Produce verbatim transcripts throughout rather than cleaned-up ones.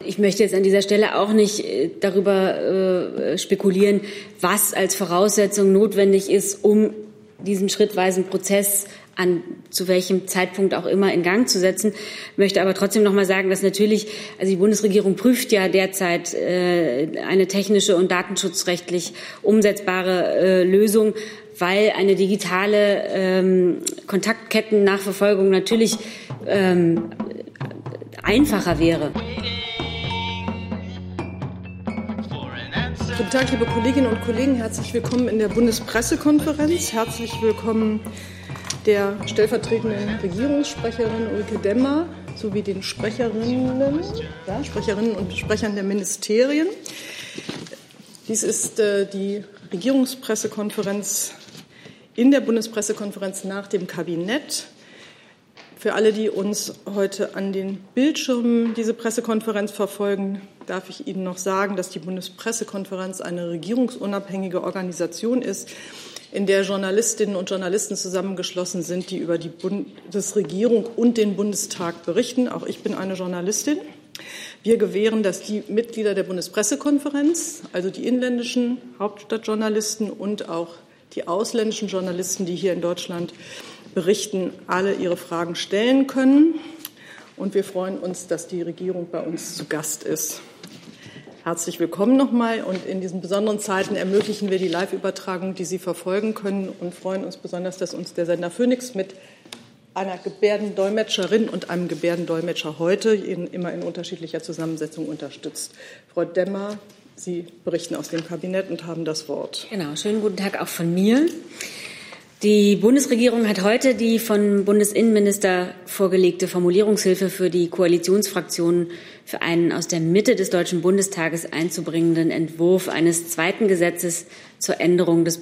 ich möchte jetzt an dieser Stelle auch nicht darüber äh, spekulieren, was als Voraussetzung notwendig ist, um diesen schrittweisen Prozess an zu welchem Zeitpunkt auch immer in Gang zu setzen. Möchte aber trotzdem noch mal sagen, dass natürlich, also die Bundesregierung prüft ja derzeit äh, eine technische und datenschutzrechtlich umsetzbare äh, Lösung, weil eine digitale ähm, Kontaktketten-Nachverfolgung natürlich ähm, einfacher wäre. Guten Tag, liebe Kolleginnen und Kollegen. Herzlich willkommen in der Bundespressekonferenz. Herzlich willkommen der stellvertretenden Regierungssprecherin Ulrike Demmer sowie den Sprecherinnen, ja, Sprecherinnen und Sprechern der Ministerien. Dies ist äh, die Regierungspressekonferenz in der Bundespressekonferenz nach dem Kabinett. Für alle, die uns heute an den Bildschirmen diese Pressekonferenz verfolgen, darf ich Ihnen noch sagen, dass die Bundespressekonferenz eine regierungsunabhängige Organisation ist, in der Journalistinnen und Journalisten zusammengeschlossen sind, die über die Bundesregierung und den Bundestag berichten. Auch ich bin eine Journalistin. Wir gewähren, dass die Mitglieder der Bundespressekonferenz, also die inländischen Hauptstadtjournalisten und auch die ausländischen Journalisten, die hier in Deutschland berichten, alle ihre Fragen stellen können. Und wir freuen uns, dass die Regierung bei uns zu Gast ist. Herzlich willkommen nochmal. Und in diesen besonderen Zeiten ermöglichen wir die Live-Übertragung, die Sie verfolgen können, und freuen uns besonders, dass uns der Sender Phoenix mit einer Gebärdendolmetscherin und einem Gebärdendolmetscher heute in, immer in unterschiedlicher Zusammensetzung unterstützt. Frau Demmer, Sie berichten aus dem Kabinett und haben das Wort. Genau, schönen guten Tag auch von mir. Die Bundesregierung hat heute die von Bundesinnenminister vorgelegte Formulierungshilfe für die Koalitionsfraktionen für einen aus der Mitte des Deutschen Bundestages einzubringenden Entwurf eines zweiten Gesetzes zur Änderung des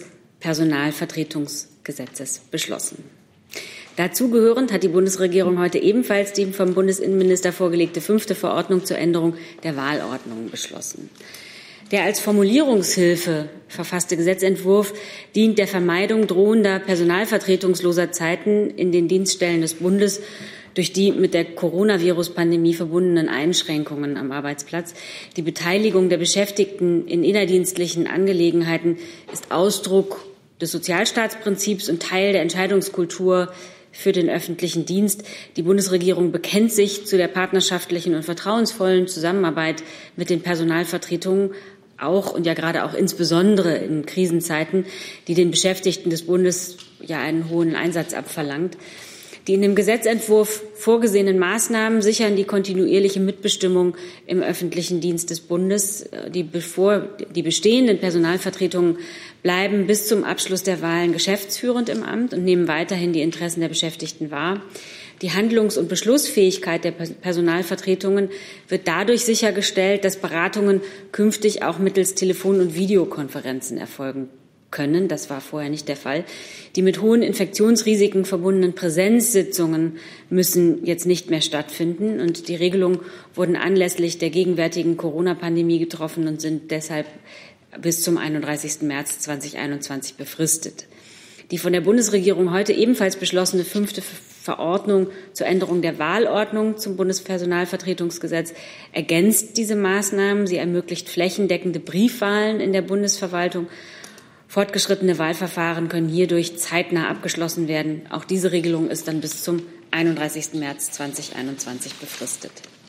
Bundespersonalvertretungsgesetzes beschlossen. Dazu gehörend hat die Bundesregierung heute ebenfalls die vom Bundesinnenminister vorgelegte fünfte Verordnung zur Änderung der Wahlordnung beschlossen. Der als Formulierungshilfe verfasste Gesetzentwurf dient der Vermeidung drohender personalvertretungsloser Zeiten in den Dienststellen des Bundes durch die mit der Coronavirus-Pandemie verbundenen Einschränkungen am Arbeitsplatz. Die Beteiligung der Beschäftigten in innerdienstlichen Angelegenheiten ist Ausdruck des Sozialstaatsprinzips und Teil der Entscheidungskultur für den öffentlichen Dienst. Die Bundesregierung bekennt sich zu der partnerschaftlichen und vertrauensvollen Zusammenarbeit mit den Personalvertretungen, auch und ja gerade auch insbesondere in Krisenzeiten, die den Beschäftigten des Bundes ja einen hohen Einsatz abverlangt. Die in dem Gesetzentwurf vorgesehenen Maßnahmen sichern die kontinuierliche Mitbestimmung im öffentlichen Dienst des Bundes. Die, bevor, die bestehenden Personalvertretungen bleiben bis zum Abschluss der Wahlen geschäftsführend im Amt und nehmen weiterhin die Interessen der Beschäftigten wahr. Die Handlungs- und Beschlussfähigkeit der Personalvertretungen wird dadurch sichergestellt, dass Beratungen künftig auch mittels Telefon- und Videokonferenzen erfolgen können. Das war vorher nicht der Fall. Die mit hohen Infektionsrisiken verbundenen Präsenzsitzungen müssen jetzt nicht mehr stattfinden. Und die Regelungen wurden anlässlich der gegenwärtigen Corona-Pandemie getroffen und sind deshalb bis zum einunddreißigsten März zweitausendeinundzwanzig befristet. Die von der Bundesregierung heute ebenfalls beschlossene fünfte Verordnung zur Änderung der Wahlordnung zum Bundespersonalvertretungsgesetz ergänzt diese Maßnahmen. Sie ermöglicht flächendeckende Briefwahlen in der Bundesverwaltung. Fortgeschrittene Wahlverfahren können hierdurch zeitnah abgeschlossen werden. Auch diese Regelung ist dann bis zum einunddreißigsten März zweitausendeinundzwanzig befristet.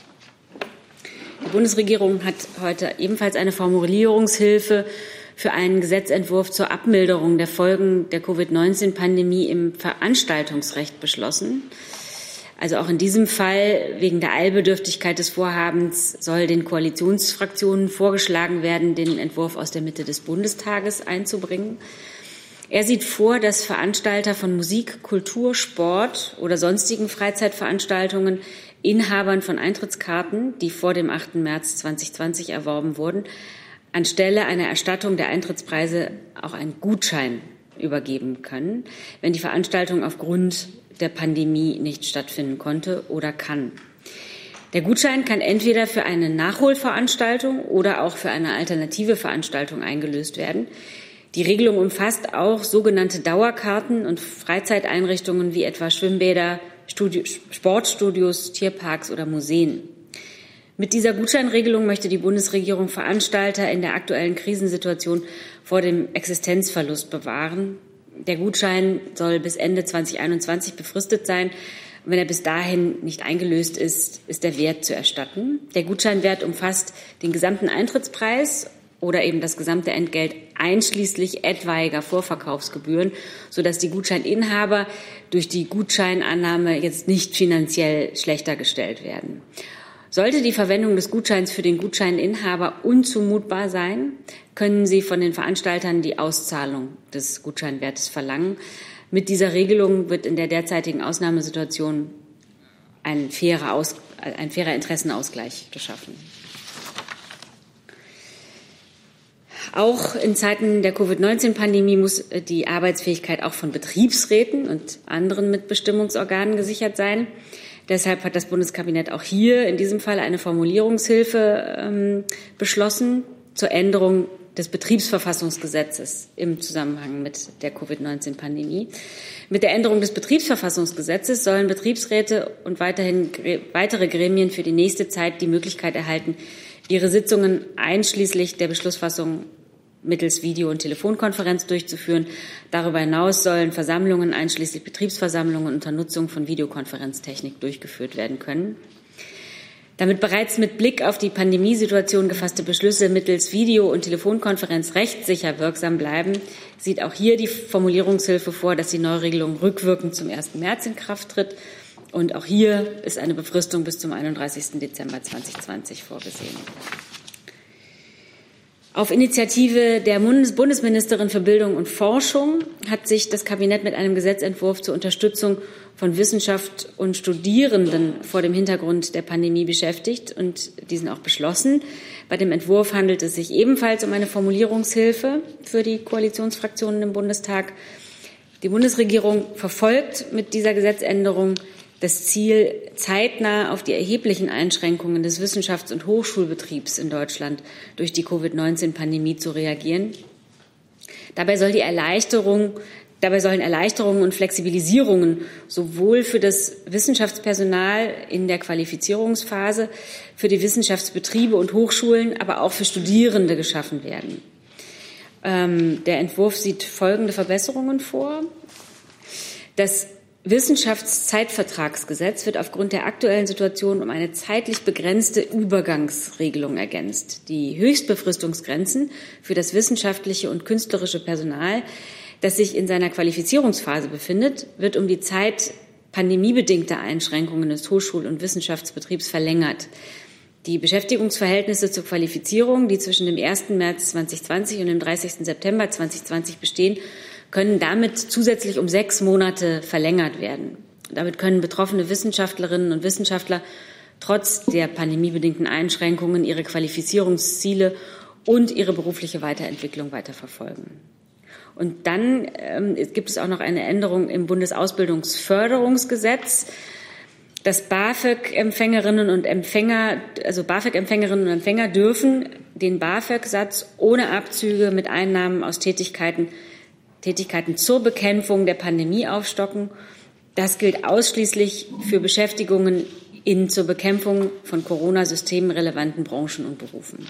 Die Bundesregierung hat heute ebenfalls eine Formulierungshilfe für einen Gesetzentwurf zur Abmilderung der Folgen der Covid neunzehn Pandemie im Veranstaltungsrecht beschlossen. Also auch in diesem Fall wegen der Eilbedürftigkeit des Vorhabens soll den Koalitionsfraktionen vorgeschlagen werden, den Entwurf aus der Mitte des Bundestages einzubringen. Er sieht vor, dass Veranstalter von Musik, Kultur, Sport oder sonstigen Freizeitveranstaltungen Inhabern von Eintrittskarten, die vor dem achten März zweitausendzwanzig erworben wurden, anstelle einer Erstattung der Eintrittspreise auch einen Gutschein übergeben können, wenn die Veranstaltung aufgrund der Pandemie nicht stattfinden konnte oder kann. Der Gutschein kann entweder für eine Nachholveranstaltung oder auch für eine alternative Veranstaltung eingelöst werden. Die Regelung umfasst auch sogenannte Dauerkarten und Freizeiteinrichtungen wie etwa Schwimmbäder, Studi- Sportstudios, Tierparks oder Museen. Mit dieser Gutscheinregelung möchte die Bundesregierung Veranstalter in der aktuellen Krisensituation vor dem Existenzverlust bewahren. Der Gutschein soll bis Ende zwanzig einundzwanzig befristet sein. Wenn er bis dahin nicht eingelöst ist, ist der Wert zu erstatten. Der Gutscheinwert umfasst den gesamten Eintrittspreis oder eben das gesamte Entgelt einschließlich etwaiger Vorverkaufsgebühren, sodass die Gutscheininhaber durch die Gutscheinannahme jetzt nicht finanziell schlechter gestellt werden. Sollte die Verwendung des Gutscheins für den Gutscheininhaber unzumutbar sein, können sie von den Veranstaltern die Auszahlung des Gutscheinwertes verlangen. Mit dieser Regelung wird in der derzeitigen Ausnahmesituation ein fairer, Aus, ein fairer Interessenausgleich geschaffen. Auch in Zeiten der Covid neunzehn Pandemie muss die Arbeitsfähigkeit auch von Betriebsräten und anderen Mitbestimmungsorganen gesichert sein. Deshalb hat das Bundeskabinett auch hier in diesem Fall eine Formulierungshilfe ähm, beschlossen zur Änderung des Betriebsverfassungsgesetzes im Zusammenhang mit der Covid neunzehn Pandemie. Mit der Änderung des Betriebsverfassungsgesetzes sollen Betriebsräte und weiterhin weitere Gremien für die nächste Zeit die Möglichkeit erhalten, ihre Sitzungen einschließlich der Beschlussfassung mittels Video- und Telefonkonferenz durchzuführen. Darüber hinaus sollen Versammlungen einschließlich Betriebsversammlungen unter Nutzung von Videokonferenztechnik durchgeführt werden können. Damit bereits mit Blick auf die Pandemiesituation gefasste Beschlüsse mittels Video- und Telefonkonferenz rechtssicher wirksam bleiben, sieht auch hier die Formulierungshilfe vor, dass die Neuregelung rückwirkend zum ersten März in Kraft tritt. Und auch hier ist eine Befristung bis zum einunddreißigsten Dezember zweitausendzwanzig vorgesehen. Auf Initiative der Bundesministerin für Bildung und Forschung hat sich das Kabinett mit einem Gesetzentwurf zur Unterstützung von Wissenschaft und Studierenden vor dem Hintergrund der Pandemie beschäftigt und diesen auch beschlossen. Bei dem Entwurf handelt es sich ebenfalls um eine Formulierungshilfe für die Koalitionsfraktionen im Bundestag. Die Bundesregierung verfolgt mit dieser Gesetzänderung das Ziel, zeitnah auf die erheblichen Einschränkungen des Wissenschafts- und Hochschulbetriebs in Deutschland durch die Covid neunzehn Pandemie zu reagieren. Dabei soll die Erleichterung, dabei sollen Erleichterungen und Flexibilisierungen sowohl für das Wissenschaftspersonal in der Qualifizierungsphase, für die Wissenschaftsbetriebe und Hochschulen, aber auch für Studierende geschaffen werden. Ähm, der Entwurf sieht folgende Verbesserungen vor. Das Wissenschaftszeitvertragsgesetz wird aufgrund der aktuellen Situation um eine zeitlich begrenzte Übergangsregelung ergänzt. Die Höchstbefristungsgrenzen für das wissenschaftliche und künstlerische Personal, das sich in seiner Qualifizierungsphase befindet, wird um die Zeit pandemiebedingter Einschränkungen des Hochschul- und Wissenschaftsbetriebs verlängert. Die Beschäftigungsverhältnisse zur Qualifizierung, die zwischen dem ersten März zweitausendzwanzig und dem dreißigsten September zweitausendzwanzig bestehen, können damit zusätzlich um sechs Monate verlängert werden. Damit können betroffene Wissenschaftlerinnen und Wissenschaftler trotz der pandemiebedingten Einschränkungen ihre Qualifizierungsziele und ihre berufliche Weiterentwicklung weiterverfolgen. Und dann ähm, gibt es auch noch eine Änderung im Bundesausbildungsförderungsgesetz. Das BAföG-Empfängerinnen und Empfänger, also BAföG-Empfängerinnen und Empfänger dürfen den BAföG-Satz ohne Abzüge mit Einnahmen aus Tätigkeiten Tätigkeiten zur Bekämpfung der Pandemie aufstocken. Das gilt ausschließlich für Beschäftigungen in zur Bekämpfung von Corona-systemrelevanten Branchen und Berufen.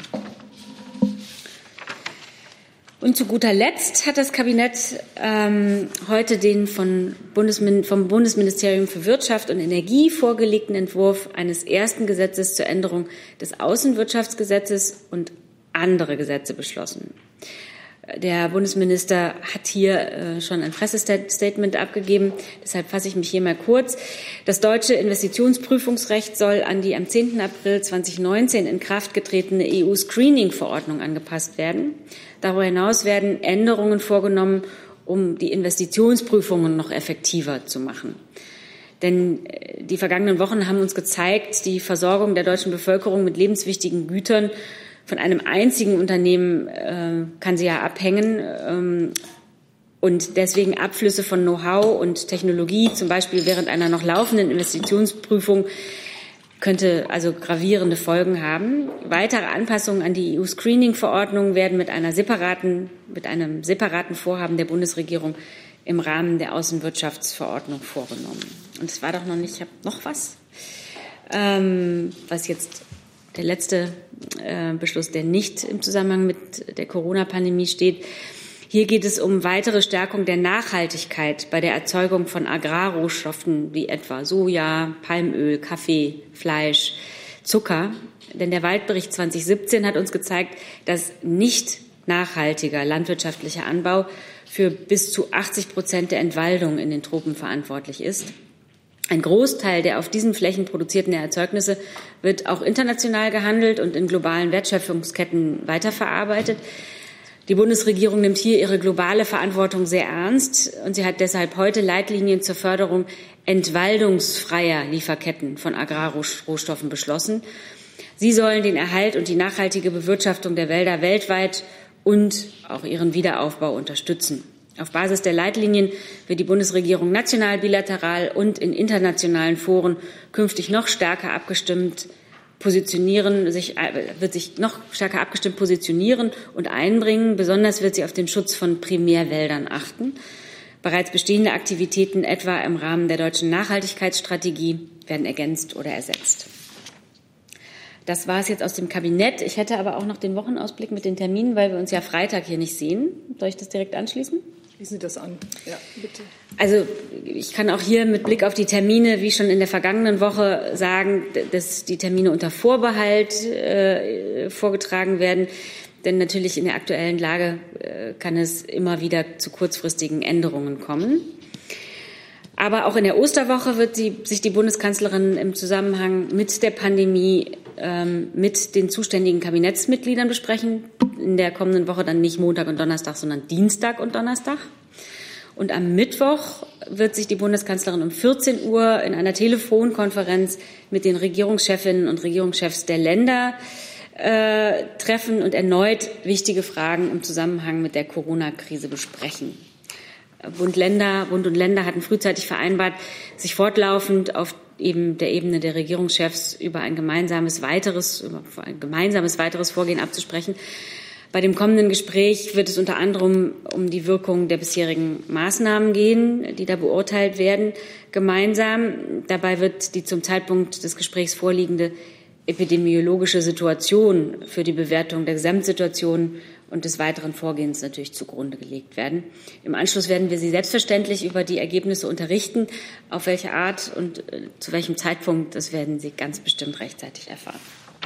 Und zu guter Letzt hat das Kabinett ähm, heute den von Bundesmin- vom Bundesministerium für Wirtschaft und Energie vorgelegten Entwurf eines ersten Gesetzes zur Änderung des Außenwirtschaftsgesetzes und andere Gesetze beschlossen. Der Bundesminister hat hier äh, schon ein Pressestatement abgegeben. Deshalb fasse ich mich hier mal kurz. Das deutsche Investitionsprüfungsrecht soll an die am zehnten April zweitausendneunzehn in Kraft getretene E U-Screening-Verordnung angepasst werden. Darüber hinaus werden Änderungen vorgenommen, um die Investitionsprüfungen noch effektiver zu machen. Denn die vergangenen Wochen haben uns gezeigt, die Versorgung der deutschen Bevölkerung mit lebenswichtigen Gütern von einem einzigen Unternehmen äh, kann sie ja abhängen. Ähm, und deswegen Abflüsse von Know-how und Technologie, zum Beispiel während einer noch laufenden Investitionsprüfung, könnte also gravierende Folgen haben. Weitere Anpassungen an die E U-Screening-Verordnung werden mit einer separaten, mit einem separaten Vorhaben der Bundesregierung im Rahmen der Außenwirtschaftsverordnung vorgenommen. Und es war doch noch nicht, ich habe noch was, ähm, was jetzt der letzte äh, Beschluss, der nicht im Zusammenhang mit der Corona-Pandemie steht. Hier geht es um weitere Stärkung der Nachhaltigkeit bei der Erzeugung von Agrarrohstoffen wie etwa Soja, Palmöl, Kaffee, Fleisch, Zucker. Denn der Waldbericht zwanzig siebzehn hat uns gezeigt, dass nicht nachhaltiger landwirtschaftlicher Anbau für bis zu achtzig Prozent der Entwaldung in den Tropen verantwortlich ist. Ein Großteil der auf diesen Flächen produzierten Erzeugnisse wird auch international gehandelt und in globalen Wertschöpfungsketten weiterverarbeitet. Die Bundesregierung nimmt hier ihre globale Verantwortung sehr ernst und sie hat deshalb heute Leitlinien zur Förderung entwaldungsfreier Lieferketten von Agrarrohstoffen beschlossen. Sie sollen den Erhalt und die nachhaltige Bewirtschaftung der Wälder weltweit und auch ihren Wiederaufbau unterstützen. Auf Basis der Leitlinien wird die Bundesregierung national, bilateral und in internationalen Foren künftig noch stärker abgestimmt positionieren, sich, wird sich noch stärker abgestimmt positionieren und einbringen. Besonders wird sie auf den Schutz von Primärwäldern achten. Bereits bestehende Aktivitäten, etwa im Rahmen der deutschen Nachhaltigkeitsstrategie, werden ergänzt oder ersetzt. Das war es jetzt aus dem Kabinett. Ich hätte aber auch noch den Wochenausblick mit den Terminen, weil wir uns ja Freitag hier nicht sehen. Soll ich das direkt anschließen? Schließen Sie das an. Ja, bitte. Also ich kann auch hier mit Blick auf die Termine, wie schon in der vergangenen Woche, sagen, dass die Termine unter Vorbehalt äh, vorgetragen werden. Denn natürlich in der aktuellen Lage äh, kann es immer wieder zu kurzfristigen Änderungen kommen. Aber auch in der Osterwoche wird sie, sich die Bundeskanzlerin im Zusammenhang mit der Pandemie ähm, mit den zuständigen Kabinettsmitgliedern besprechen. In der kommenden Woche dann nicht Montag und Donnerstag, sondern Dienstag und Donnerstag. Und am Mittwoch wird sich die Bundeskanzlerin um vierzehn Uhr in einer Telefonkonferenz mit den Regierungschefinnen und Regierungschefs der Länder äh, treffen und erneut wichtige Fragen im Zusammenhang mit der Corona-Krise besprechen. Bund, Länder, Bund und Länder hatten frühzeitig vereinbart, sich fortlaufend auf eben der Ebene der Regierungschefs über ein gemeinsames weiteres, über ein gemeinsames weiteres Vorgehen abzusprechen. Bei dem kommenden Gespräch wird es unter anderem um die Wirkung der bisherigen Maßnahmen gehen, die da beurteilt werden, gemeinsam. Dabei wird die zum Zeitpunkt des Gesprächs vorliegende epidemiologische Situation für die Bewertung der Gesamtsituation und des weiteren Vorgehens natürlich zugrunde gelegt werden. Im Anschluss werden wir Sie selbstverständlich über die Ergebnisse unterrichten. Auf welche Art und äh, zu welchem Zeitpunkt, das werden Sie ganz bestimmt rechtzeitig erfahren.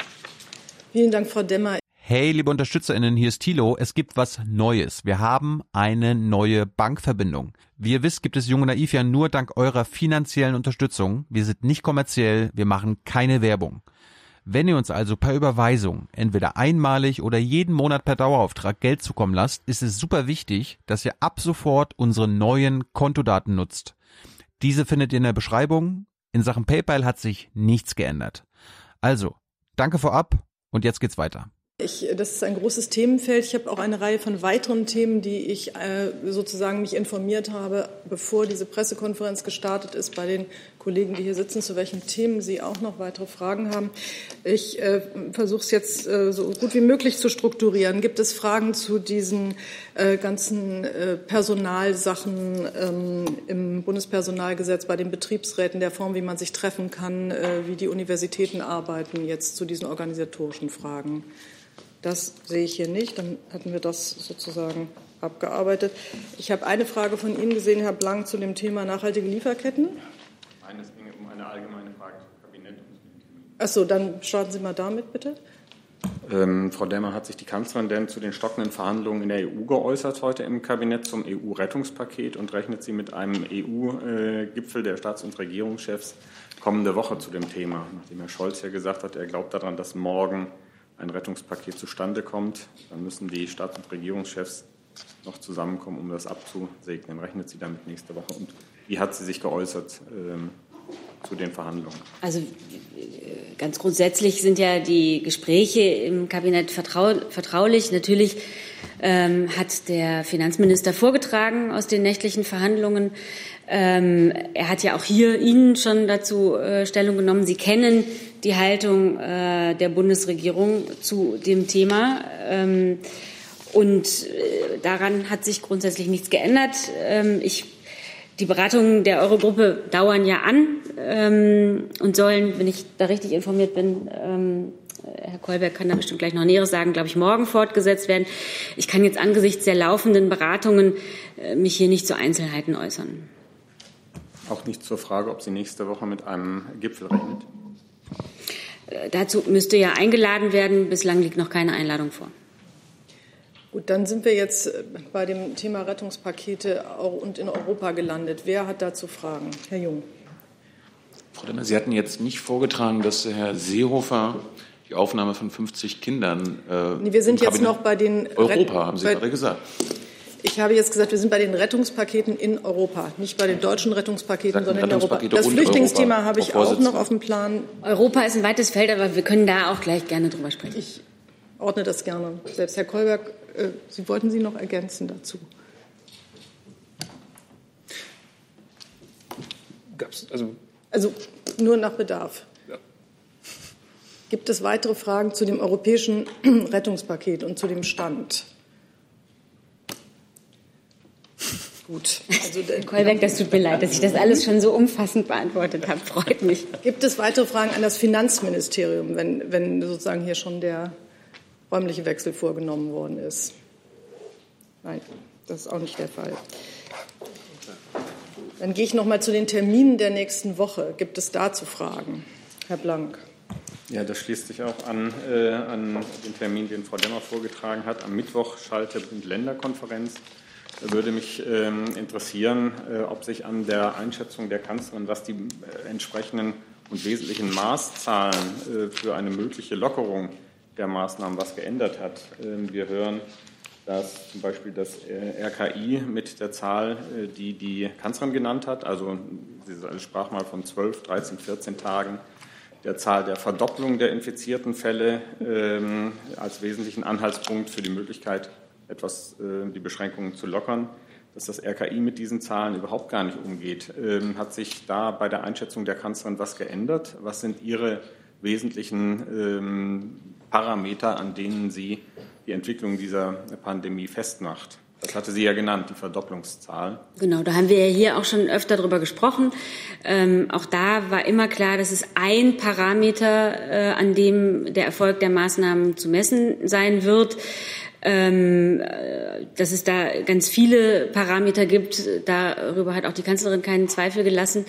Vielen Dank, Frau Demmer. Hey, liebe UnterstützerInnen, hier ist Thilo. Es gibt was Neues. Wir haben eine neue Bankverbindung. Wie ihr wisst, gibt es Jung und Naiv ja nur dank eurer finanziellen Unterstützung. Wir sind nicht kommerziell, wir machen keine Werbung. Wenn ihr uns also per Überweisung, entweder einmalig oder jeden Monat per Dauerauftrag Geld zukommen lasst, ist es super wichtig, dass ihr ab sofort unsere neuen Kontodaten nutzt. Diese findet ihr in der Beschreibung. In Sachen PayPal hat sich nichts geändert. Also, danke vorab und jetzt geht's weiter. Ich, das ist ein großes Themenfeld. Ich habe auch eine Reihe von weiteren Themen, die ich äh, sozusagen mich informiert habe, bevor diese Pressekonferenz gestartet ist, bei den Kollegen, die hier sitzen, zu welchen Themen sie auch noch weitere Fragen haben. Ich äh, versuche es jetzt äh, so gut wie möglich zu strukturieren. Gibt es Fragen zu diesen äh, ganzen äh, Personalsachen ähm, im Bundespersonalgesetz, bei den Betriebsräten, der Form, wie man sich treffen kann, äh, wie die Universitäten arbeiten, jetzt zu diesen organisatorischen Fragen? Das sehe ich hier nicht. Dann hatten wir das sozusagen abgearbeitet. Ich habe eine Frage von Ihnen gesehen, Herr Blank, zu dem Thema nachhaltige Lieferketten. Nein, es ging um eine allgemeine Frage zum Kabinett. Ach so, dann starten Sie mal damit, bitte. Ähm, Frau Demmer, hat sich die Kanzlerin denn zu den stockenden Verhandlungen in der E U geäußert heute im Kabinett zum E U-Rettungspaket und rechnet sie mit einem E U-Gipfel der Staats- und Regierungschefs kommende Woche zu dem Thema? Nachdem Herr Scholz ja gesagt hat, er glaubt daran, dass morgen ein Rettungspaket zustande kommt, dann müssen die Staats- und Regierungschefs noch zusammenkommen, um das abzusegnen. Rechnet sie damit nächste Woche? Und wie hat sie sich geäußert ähm, zu den Verhandlungen? Also ganz grundsätzlich sind ja die Gespräche im Kabinett vertrau vertraulich. Natürlich ähm, hat der Finanzminister vorgetragen aus den nächtlichen Verhandlungen. Ähm, er hat ja auch hier Ihnen schon dazu äh, Stellung genommen. Sie kennen die Haltung äh, der Bundesregierung zu dem Thema. Ähm, und äh, daran hat sich grundsätzlich nichts geändert. Ähm, ich, die Beratungen der Eurogruppe dauern ja an ähm, und sollen, wenn ich da richtig informiert bin, ähm, Herr Kolberg kann da bestimmt gleich noch Näheres sagen, glaube ich, morgen fortgesetzt werden. Ich kann jetzt angesichts der laufenden Beratungen äh, mich hier nicht zu Einzelheiten äußern. Auch nicht zur Frage, ob sie nächste Woche mit einem Gipfel rechnet? Äh, dazu müsste ja eingeladen werden. Bislang liegt noch keine Einladung vor. Gut, dann sind wir jetzt bei dem Thema Rettungspakete und in Europa gelandet. Wer hat dazu Fragen? Herr Jung. Frau Demmer, Sie hatten jetzt nicht vorgetragen, dass Herr Seehofer die Aufnahme von fünfzig Kindern äh, nee, wir sind jetzt noch bei den Europa, Ret- haben Sie bei, gerade gesagt. Ich habe jetzt gesagt, wir sind bei den Rettungspaketen in Europa, nicht bei den deutschen Rettungspaketen, sondern in Europa. Das Flüchtlingsthema Europa, habe ich auch noch auf dem Plan. Europa ist ein weites Feld, aber wir können da auch gleich gerne drüber sprechen. Ich ordne das gerne. Selbst Herr Kolberg, äh, Sie wollten Sie noch ergänzen dazu? Gab's, also, also nur nach Bedarf. Ja. Gibt es weitere Fragen zu dem europäischen Rettungspaket und zu dem Stand? Gut. Also, Herr Kolberg, das tut mir leid, dass ich das alles schon so umfassend beantwortet habe. Freut mich. Gibt es weitere Fragen an das Finanzministerium, wenn, wenn sozusagen hier schon der räumliche Wechsel vorgenommen worden ist? Nein, das ist auch nicht der Fall. Dann gehe ich noch mal zu den Terminen der nächsten Woche. Gibt es dazu Fragen? Herr Blank. Ja, das schließt sich auch an, äh, an den Termin, den Frau Demmer vorgetragen hat. Am Mittwoch schaltet Bund-Länder-Konferenz. Da würde mich ähm, interessieren, äh, ob sich an der Einschätzung der Kanzlerin, was die äh, entsprechenden und wesentlichen Maßzahlen äh, für eine mögliche Lockerung der Maßnahmen was geändert hat. Ähm, wir hören, dass zum Beispiel das äh, R K I mit der Zahl, äh, die die Kanzlerin genannt hat, also sie sprach mal von zwölf, dreizehn, vierzehn Tagen, der Zahl der Verdopplung der infizierten Fälle ähm, als wesentlichen Anhaltspunkt für die Möglichkeit, etwas äh, die Beschränkungen zu lockern, dass das R K I mit diesen Zahlen überhaupt gar nicht umgeht. Ähm, hat sich da bei der Einschätzung der Kanzlerin was geändert? Was sind Ihre wesentlichen ähm, Parameter, an denen sie die Entwicklung dieser Pandemie festmacht? Das hatte sie ja genannt, die Verdopplungszahl. Genau, da haben wir ja hier auch schon öfter drüber gesprochen. Ähm, auch da war immer klar, dass es ein Parameter, äh, an dem der Erfolg der Maßnahmen zu messen sein wird. Ähm, dass es da ganz viele Parameter gibt, darüber hat auch die Kanzlerin keinen Zweifel gelassen.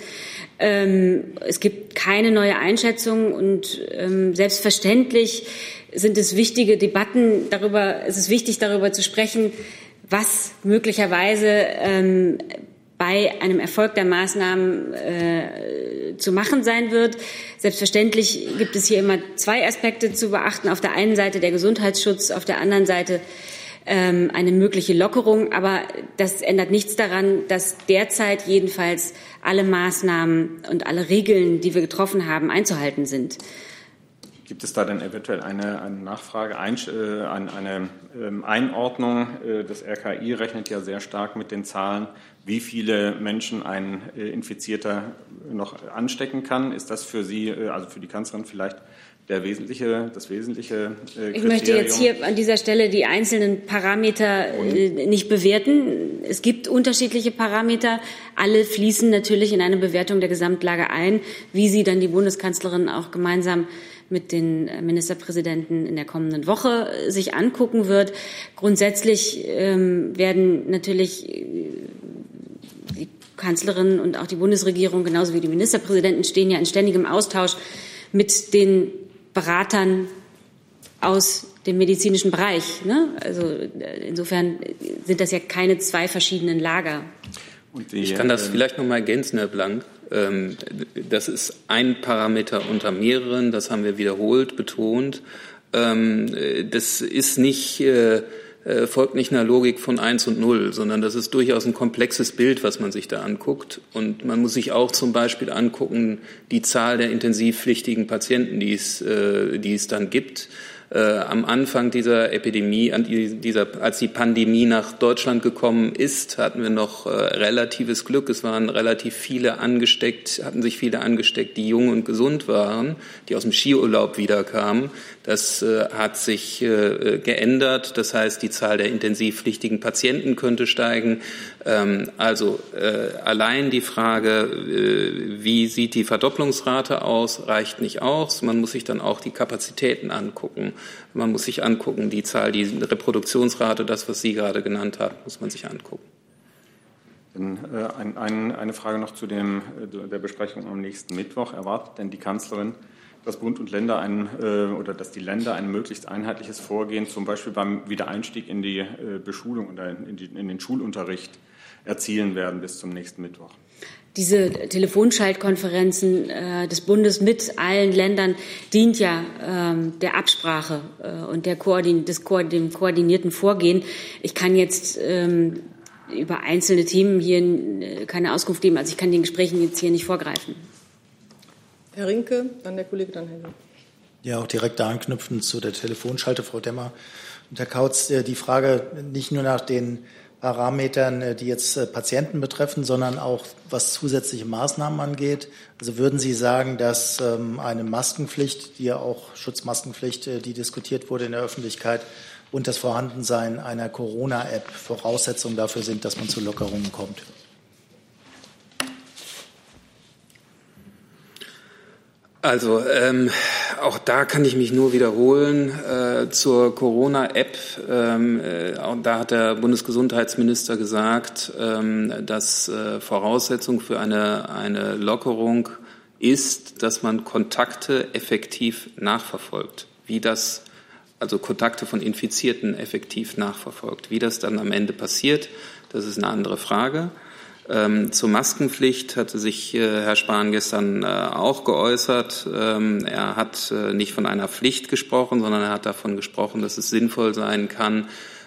Ähm, es gibt keine neue Einschätzung und ähm, selbstverständlich sind es wichtige Debatten darüber, es ist wichtig darüber zu sprechen, was möglicherweise ähm, bei einem Erfolg der Maßnahmen äh, zu machen sein wird. Selbstverständlich gibt es hier immer zwei Aspekte zu beachten. Auf der einen Seite der Gesundheitsschutz, auf der anderen Seite ähm, eine mögliche Lockerung. Aber das ändert nichts daran, dass derzeit jedenfalls alle Maßnahmen und alle Regeln, die wir getroffen haben, einzuhalten sind. Gibt es da denn eventuell eine, eine Nachfrage, ein, äh, eine äh, Einordnung? Äh, das R K I rechnet ja sehr stark mit den Zahlen, wie viele Menschen ein äh, Infizierter noch anstecken kann. Ist das für Sie, äh, also für die Kanzlerin vielleicht der wesentliche, das wesentliche äh, Kriterium? Ich möchte jetzt hier an dieser Stelle die einzelnen Parameter äh, nicht bewerten. Es gibt unterschiedliche Parameter. Alle fließen natürlich in eine Bewertung der Gesamtlage ein, wie sie dann die Bundeskanzlerin auch gemeinsam mit den Ministerpräsidenten in der kommenden Woche sich angucken wird. Grundsätzlich ähm, werden natürlich die Kanzlerin und auch die Bundesregierung, genauso wie die Ministerpräsidenten, stehen ja in ständigem Austausch mit den Beratern aus dem medizinischen Bereich. Ne? Also insofern sind das ja keine zwei verschiedenen Lager. Und die, ich kann das äh, vielleicht noch mal ergänzen, Herr Blank. Das ist ein Parameter unter mehreren, das haben wir wiederholt betont. Das ist nicht, folgt nicht einer Logik von eins und null, sondern das ist durchaus ein komplexes Bild, was man sich da anguckt. Und man muss sich auch zum Beispiel angucken, die Zahl der intensivpflichtigen Patienten, die es, die es dann gibt. Äh, am Anfang dieser Epidemie, an dieser, als die Pandemie nach Deutschland gekommen ist, hatten wir noch äh, relatives Glück. Es waren relativ viele angesteckt, hatten sich viele angesteckt, die jung und gesund waren, die aus dem Skiurlaub wiederkamen. Das äh, hat sich äh, geändert. Das heißt, die Zahl der intensivpflichtigen Patienten könnte steigen. Ähm, also äh, allein die Frage, äh, wie sieht die Verdopplungsrate aus, reicht nicht aus. Man muss sich dann auch die Kapazitäten angucken. Man muss sich angucken, die Zahl, die Reproduktionsrate, das, was Sie gerade genannt haben, muss man sich angucken. Dann, äh, ein, ein, eine Frage noch zu dem, äh, der Besprechung am nächsten Mittwoch. Erwartet denn die Kanzlerin, dass Bund und Länder ein, äh, oder dass die Länder ein möglichst einheitliches Vorgehen, zum Beispiel beim Wiedereinstieg in die äh, Beschulung oder in, die, in den Schulunterricht erzielen werden bis zum nächsten Mittwoch? Diese Telefonschaltkonferenzen äh, des Bundes mit allen Ländern dient ja ähm, der Absprache äh, und der Koordin- des Ko- dem koordinierten Vorgehen. Ich kann jetzt ähm, über einzelne Themen hier äh, keine Auskunft geben. Also ich kann den Gesprächen jetzt hier nicht vorgreifen. Herr Rinke, dann der Kollege, dann Herr Jung. Ja, auch direkt da anknüpfend zu der Telefonschalte, Frau Demmer und Herr Kautz, die Frage nicht nur nach den Parametern, die jetzt Patienten betreffen, sondern auch was zusätzliche Maßnahmen angeht. Also würden Sie sagen, dass eine Maskenpflicht, die ja auch Schutzmaskenpflicht, die diskutiert wurde in der Öffentlichkeit, und das Vorhandensein einer Corona-App Voraussetzungen dafür sind, dass man zu Lockerungen kommt? Also ähm, auch da kann ich mich nur wiederholen äh, zur Corona-App. Ähm, äh, auch da hat der Bundesgesundheitsminister gesagt, ähm, dass äh, Voraussetzung für eine, eine Lockerung ist, dass man Kontakte effektiv nachverfolgt. Wie das, also Kontakte von Infizierten effektiv nachverfolgt. Wie das dann am Ende passiert, das ist eine andere Frage. Ähm, zur Maskenpflicht hatte sich äh, Herr Spahn gestern äh, auch geäußert. Ähm, er hat äh, nicht von einer Pflicht gesprochen, sondern er hat davon gesprochen, dass es sinnvoll sein kann,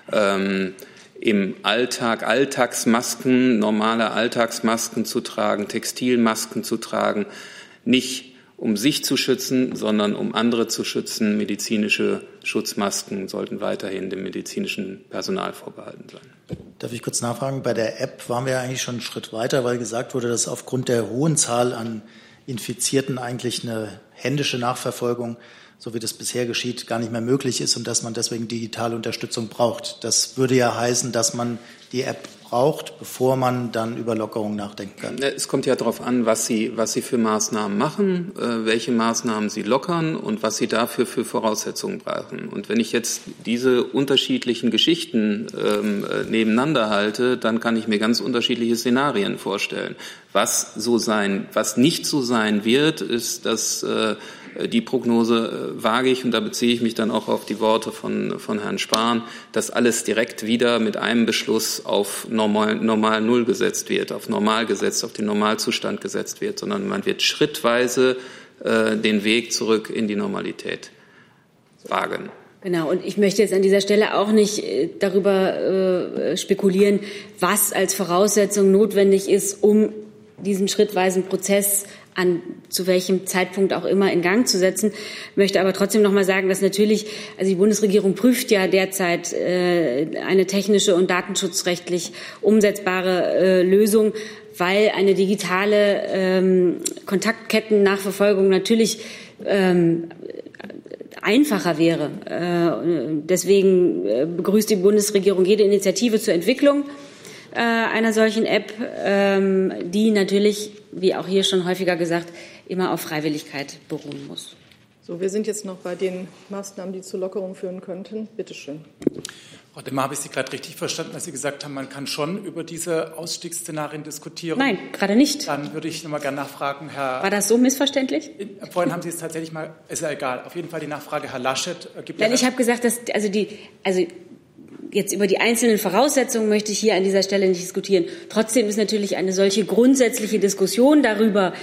ähm, im Alltag Alltagsmasken, normale Alltagsmasken zu tragen, Textilmasken zu tragen, nicht um sich zu schützen, sondern um andere zu schützen. Medizinische Schutzmasken sollten weiterhin dem medizinischen Personal vorbehalten sein. Darf ich kurz nachfragen? Bei der App waren wir ja eigentlich schon einen Schritt weiter, weil gesagt wurde, dass aufgrund der hohen Zahl an Infizierten eigentlich eine händische Nachverfolgung, so wie das bisher geschieht, gar nicht mehr möglich ist und dass man deswegen digitale Unterstützung braucht. Das würde ja heißen, dass man die App braucht, bevor man dann über Lockerungen nachdenken kann. Es kommt ja darauf an, was Sie, was Sie für Maßnahmen machen, äh, welche Maßnahmen Sie lockern und was Sie dafür für Voraussetzungen brauchen. Und wenn ich jetzt diese unterschiedlichen Geschichten ähm, nebeneinander halte, dann kann ich mir ganz unterschiedliche Szenarien vorstellen. Was so sein, was nicht so sein wird, ist, dass äh, die Prognose äh, wage ich, und da beziehe ich mich dann auch auf die Worte von, von Herrn Spahn, dass alles direkt wieder mit einem Beschluss auf normal, normal Null gesetzt wird, auf normal gesetzt, auf den Normalzustand gesetzt wird, sondern man wird schrittweise äh, den Weg zurück in die Normalität wagen. Genau, und ich möchte jetzt an dieser Stelle auch nicht darüber äh, spekulieren, was als Voraussetzung notwendig ist, um diesen schrittweisen Prozess an zu welchem Zeitpunkt auch immer in Gang zu setzen. Ich möchte aber trotzdem noch mal sagen, dass natürlich, also die Bundesregierung prüft ja derzeit äh, eine technische und datenschutzrechtlich umsetzbare äh, Lösung, weil eine digitale ähm, Kontaktketten-Nachverfolgung natürlich ähm, einfacher wäre. Äh, deswegen äh, begrüßt die Bundesregierung jede Initiative zur Entwicklung äh, einer solchen App, ähm, die natürlich, wie auch hier schon häufiger gesagt, immer auf Freiwilligkeit beruhen muss. So, wir sind jetzt noch bei den Maßnahmen, die zur Lockerung führen könnten. Bitte schön. Frau Demmer, habe ich Sie gerade richtig verstanden, dass Sie gesagt haben, man kann schon über diese Ausstiegsszenarien diskutieren? Nein, gerade nicht. Dann würde ich noch mal gerne nachfragen, Herr... War das so missverständlich? Vorhin haben Sie es tatsächlich mal, ist ja egal, auf jeden Fall die Nachfrage, Herr Laschet. Gibt Denn ja ich habe gesagt, dass also die, also jetzt über die einzelnen Voraussetzungen möchte ich hier an dieser Stelle nicht diskutieren. Trotzdem ist natürlich eine solche grundsätzliche Diskussion darüber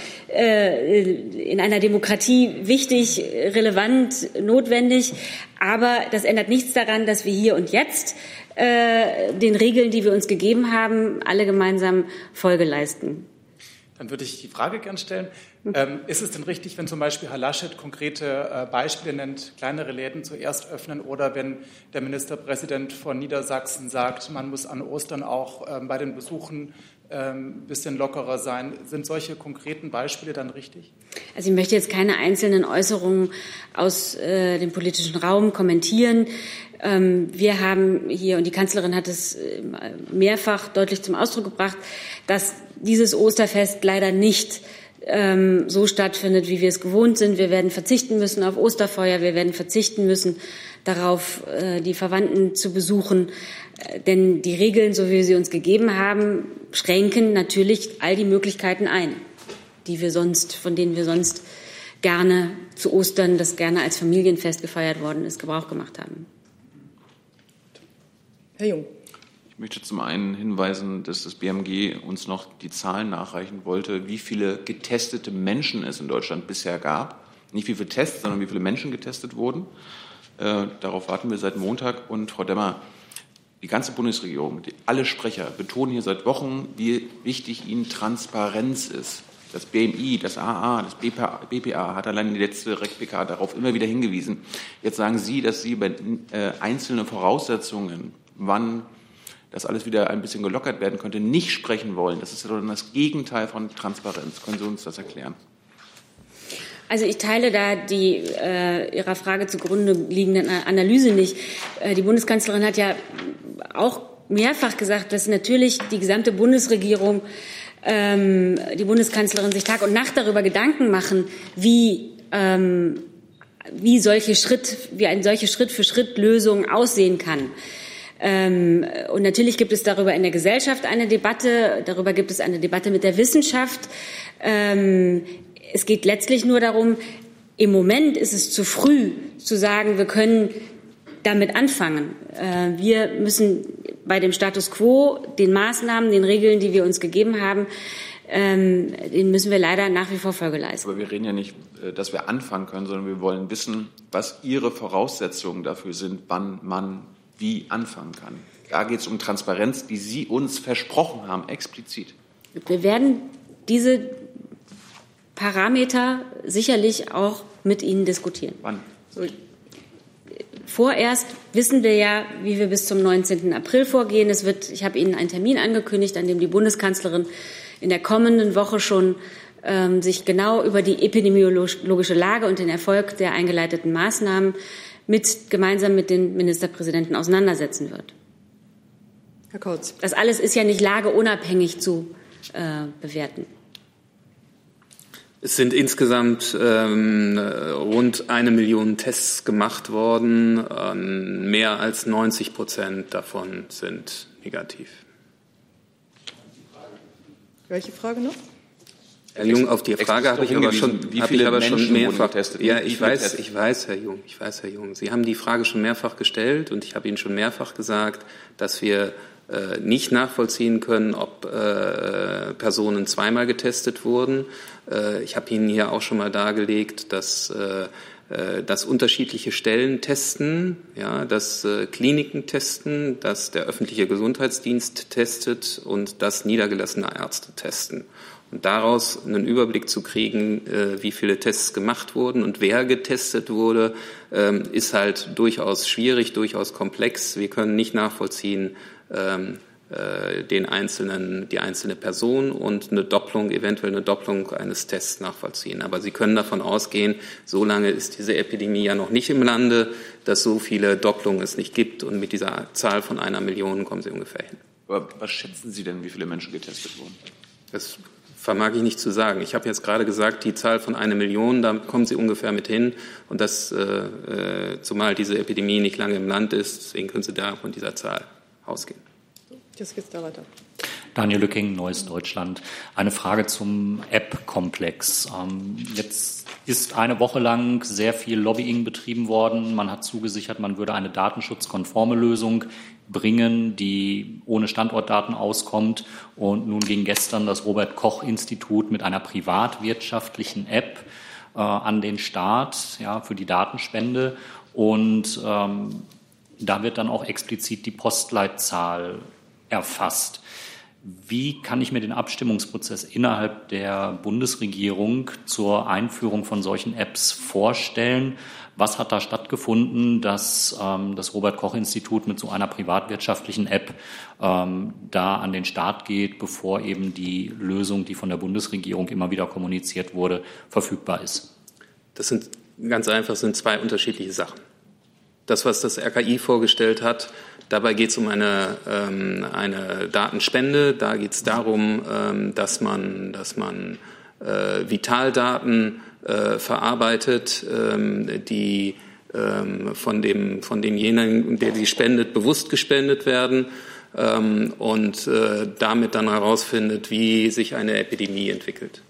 äh, in einer Demokratie wichtig, relevant, notwendig. Aber das ändert nichts daran, dass wir hier und jetzt äh, den Regeln, die wir uns gegeben haben, alle gemeinsam Folge leisten. Dann würde ich die Frage gern stellen. Ähm, ist es denn richtig, wenn zum Beispiel Herr Laschet konkrete äh, Beispiele nennt, kleinere Läden zuerst öffnen oder wenn der Ministerpräsident von Niedersachsen sagt, man muss an Ostern auch ähm, bei den Besuchen ein bisschen lockerer sein. Sind solche konkreten Beispiele dann richtig? Also ich möchte jetzt keine einzelnen Äußerungen aus äh, dem politischen Raum kommentieren. Ähm, wir haben hier, und die Kanzlerin hat es äh, mehrfach deutlich zum Ausdruck gebracht, dass dieses Osterfest leider nicht ähm, so stattfindet, wie wir es gewohnt sind. Wir werden verzichten müssen auf Osterfeuer, wir werden verzichten müssen darauf, äh, die Verwandten zu besuchen. Denn die Regeln, so wie wir sie uns gegeben haben, schränken natürlich all die Möglichkeiten ein, die wir sonst, von denen wir sonst gerne zu Ostern, das gerne als Familienfest gefeiert worden ist, Gebrauch gemacht haben. Herr Jung. Ich möchte zum einen hinweisen, dass das B M G uns noch die Zahlen nachreichen wollte, wie viele getestete Menschen es in Deutschland bisher gab. Nicht wie viele Tests, sondern wie viele Menschen getestet wurden. Äh, darauf warten wir seit Montag. Und Frau Demmer, die ganze Bundesregierung, die, alle Sprecher betonen hier seit Wochen, wie wichtig ihnen Transparenz ist. Das B M I, das A A, das B P A hat allein in die letzte R E C P K darauf immer wieder hingewiesen. Jetzt sagen Sie, dass Sie über äh, einzelne Voraussetzungen, wann das alles wieder ein bisschen gelockert werden könnte, nicht sprechen wollen. Das ist ja dann das Gegenteil von Transparenz. Können Sie uns das erklären? Also ich teile da die äh, Ihrer Frage zugrunde liegende Analyse nicht. Äh, die Bundeskanzlerin hat ja auch mehrfach gesagt, dass natürlich die gesamte Bundesregierung, ähm, die Bundeskanzlerin sich Tag und Nacht darüber Gedanken machen, wie ähm, wie solche Schritt, wie eine solche Schritt-für-Schritt-Lösung aussehen kann. Ähm, und natürlich gibt es darüber in der Gesellschaft eine Debatte, darüber gibt es eine Debatte mit der Wissenschaft. Ähm, Es geht letztlich nur darum, im Moment ist es zu früh zu sagen, wir können damit anfangen. Wir müssen bei dem Status quo, den Maßnahmen, den Regeln, die wir uns gegeben haben, den müssen wir leider nach wie vor Folge leisten. Aber wir reden ja nicht, dass wir anfangen können, sondern wir wollen wissen, was Ihre Voraussetzungen dafür sind, wann man wie anfangen kann. Da geht es um Transparenz, die Sie uns versprochen haben, explizit. Wir werden diese Parameter sicherlich auch mit Ihnen diskutieren. Wann? Vorerst wissen wir ja, wie wir bis zum neunzehnten April vorgehen. Es wird, ich habe Ihnen einen Termin angekündigt, an dem die Bundeskanzlerin in der kommenden Woche schon ähm, sich genau über die epidemiologische Lage und den Erfolg der eingeleiteten Maßnahmen mit, gemeinsam mit den Ministerpräsidenten auseinandersetzen wird. Herr Kautz. Das alles ist ja nicht lageunabhängig zu äh, bewerten. Es sind insgesamt ähm, rund eine Million Tests gemacht worden. Ähm, mehr als neunzig Prozent davon sind negativ. Welche Frage noch? Herr Jung, auf die Frage habe ich aber schon, wie habe viele ich aber Menschen schon mehrfach. getestet? Ja, Wie ich viele weiß, Tests? ich weiß, Herr Jung, ich weiß, Herr Jung. Sie haben die Frage schon mehrfach gestellt und ich habe Ihnen schon mehrfach gesagt, dass wir äh, nicht nachvollziehen können, ob äh, Personen zweimal getestet wurden. Äh, ich habe Ihnen hier auch schon mal dargelegt, dass äh, dass unterschiedliche Stellen testen, ja, dass äh, Kliniken testen, dass der öffentliche Gesundheitsdienst testet und dass niedergelassene Ärzte testen. Und daraus einen Überblick zu kriegen, äh, wie viele Tests gemacht wurden und wer getestet wurde, ähm, ist halt durchaus schwierig, durchaus komplex. Wir können nicht nachvollziehen, ähm, den einzelnen, die einzelne Person und eine Doppelung, eventuell eine Doppelung eines Tests nachvollziehen. Aber Sie können davon ausgehen, so lange ist diese Epidemie ja noch nicht im Lande, dass so viele Doppelungen es nicht gibt. Und mit dieser Zahl von einer Million kommen Sie ungefähr hin. Aber was schätzen Sie denn, wie viele Menschen getestet wurden? Das vermag ich nicht zu sagen. Ich habe jetzt gerade gesagt, die Zahl von einer Million, da kommen Sie ungefähr mit hin. Und das, äh, zumal diese Epidemie nicht lange im Land ist, deswegen können Sie da von dieser Zahl ausgehen. Jetzt geht's da weiter. Daniel Lücking, Neues Deutschland. Eine Frage zum App-Komplex. Ähm, jetzt ist eine Woche lang sehr viel Lobbying betrieben worden. Man hat zugesichert, man würde eine datenschutzkonforme Lösung bringen, die ohne Standortdaten auskommt. Und nun ging gestern das Robert-Koch-Institut mit einer privatwirtschaftlichen App äh, an den Start, ja, für die Datenspende. Und ähm, da wird dann auch explizit die Postleitzahl erfasst. Wie kann ich mir den Abstimmungsprozess innerhalb der Bundesregierung zur Einführung von solchen Apps vorstellen? Was hat da stattgefunden, dass ähm, das Robert-Koch-Institut mit so einer privatwirtschaftlichen App ähm, da an den Start geht, bevor eben die Lösung, die von der Bundesregierung immer wieder kommuniziert wurde, verfügbar ist? Das sind ganz einfach sind zwei unterschiedliche Sachen. Das, was das R K I vorgestellt hat, dabei geht es um eine, ähm, eine Datenspende. Da geht es darum, ähm, dass man, dass man äh, Vitaldaten äh, verarbeitet, ähm, die ähm, von dem, von demjenigen, der sie spendet, bewusst gespendet werden ähm, und äh, damit dann herausfindet, wie sich eine Epidemie entwickelt.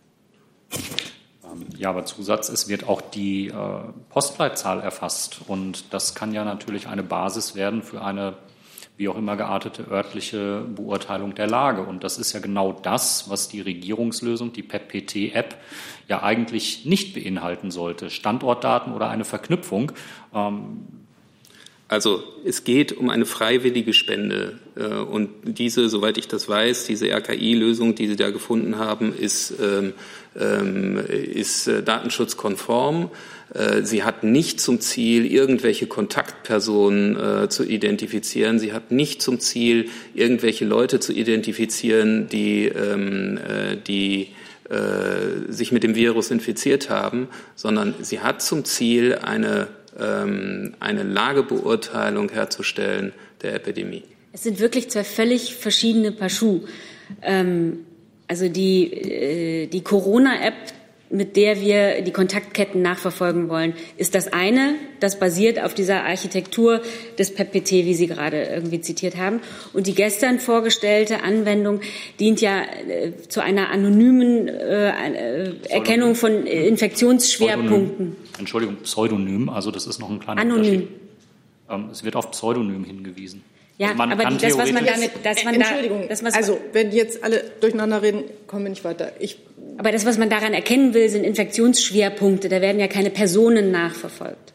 Ja, aber Zusatz, es wird auch die äh, Postleitzahl erfasst. Und das kann ja natürlich eine Basis werden für eine wie auch immer geartete örtliche Beurteilung der Lage. Und das ist ja genau das, was die Regierungslösung, die P E P P T-App, ja eigentlich nicht beinhalten sollte. Standortdaten oder eine Verknüpfung. Ähm Also es geht um eine freiwillige Spende. Und diese, soweit ich das weiß, diese R K I-Lösung, die Sie da gefunden haben, ist, ähm, ist datenschutzkonform. Sie hat nicht zum Ziel, irgendwelche Kontaktpersonen äh, zu identifizieren. Sie hat nicht zum Ziel, irgendwelche Leute zu identifizieren, die, ähm, äh, die äh, sich mit dem Virus infiziert haben, sondern sie hat zum Ziel, eine, ähm, eine Lagebeurteilung herzustellen der Epidemie. Es sind wirklich zwei völlig verschiedene Paar Schuhe. Ähm, also die, äh, die Corona-App, mit der wir die Kontaktketten nachverfolgen wollen, ist das eine, das basiert auf dieser Architektur des P E P P T, wie Sie gerade irgendwie zitiert haben. Und die gestern vorgestellte Anwendung dient ja äh, zu einer anonymen äh, äh, Erkennung von Infektionsschwerpunkten. Pseudonym. Entschuldigung, Pseudonym, also das ist noch ein kleiner Anonym. Unterschied. Ähm, es wird auf Pseudonym hingewiesen. Ja, also man aber kann die, das, was man theoretisch- damit, dass man Entschuldigung, da, das, was also wenn jetzt alle durcheinander reden, kommen wir nicht weiter. Ich Aber das, was man daran erkennen will, sind Infektionsschwerpunkte. Da werden ja keine Personen nachverfolgt.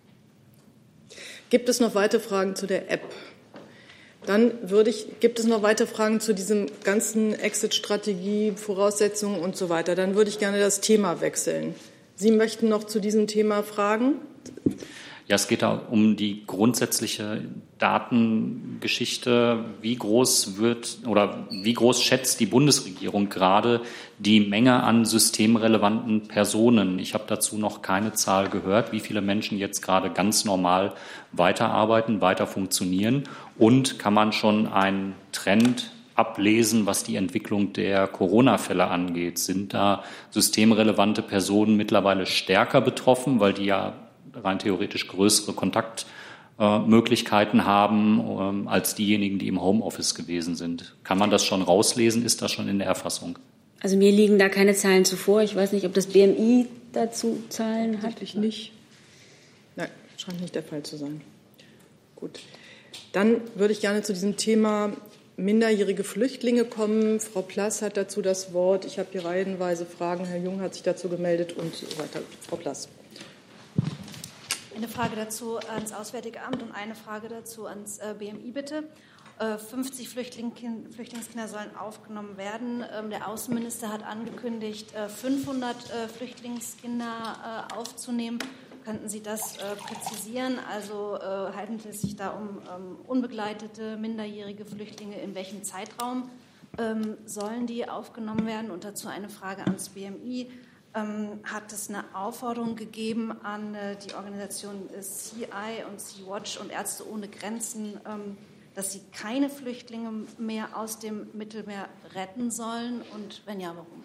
Gibt es noch weitere Fragen zu der App? Dann würde ich, gibt es noch weitere Fragen zu diesem ganzen Exit-Strategie, Voraussetzungen und so weiter? Dann würde ich gerne das Thema wechseln. Sie möchten noch zu diesem Thema fragen? Ja, es geht da um die grundsätzliche Datengeschichte. Wie groß wird oder wie groß schätzt die Bundesregierung gerade die Menge an systemrelevanten Personen? Ich habe dazu noch keine Zahl gehört, wie viele Menschen jetzt gerade ganz normal weiterarbeiten, weiter funktionieren. Und kann man schon einen Trend ablesen, was die Entwicklung der Corona-Fälle angeht? Sind da systemrelevante Personen mittlerweile stärker betroffen, weil die ja rein theoretisch größere Kontaktmöglichkeiten äh, haben ähm, als diejenigen, die im Homeoffice gewesen sind? Kann man das schon rauslesen? Ist das schon in der Erfassung? Also mir liegen da keine Zahlen zuvor. Ich weiß nicht, ob das B M I dazu Zahlen hat. Tatsächlich nicht. Nein, scheint nicht der Fall zu sein. Gut. Dann würde ich gerne zu diesem Thema minderjährige Flüchtlinge kommen. Frau Plass hat dazu das Wort. Ich habe hier reihenweise Fragen. Herr Jung hat sich dazu gemeldet und so weiter. Frau Plass. Eine Frage dazu ans Auswärtige Amt und eine Frage dazu ans B M I, bitte. fünfzig Flüchtlingskinder sollen aufgenommen werden. Der Außenminister hat angekündigt, fünfhundert Flüchtlingskinder aufzunehmen. Könnten Sie das präzisieren? Also handelt es sich da um unbegleitete minderjährige Flüchtlinge? In welchem Zeitraum sollen die aufgenommen werden? Und dazu eine Frage ans B M I. Ähm, hat es eine Aufforderung gegeben an äh, die Organisation äh, C I und Sea-Watch und Ärzte ohne Grenzen, ähm, dass sie keine Flüchtlinge mehr aus dem Mittelmeer retten sollen? Und wenn ja, warum?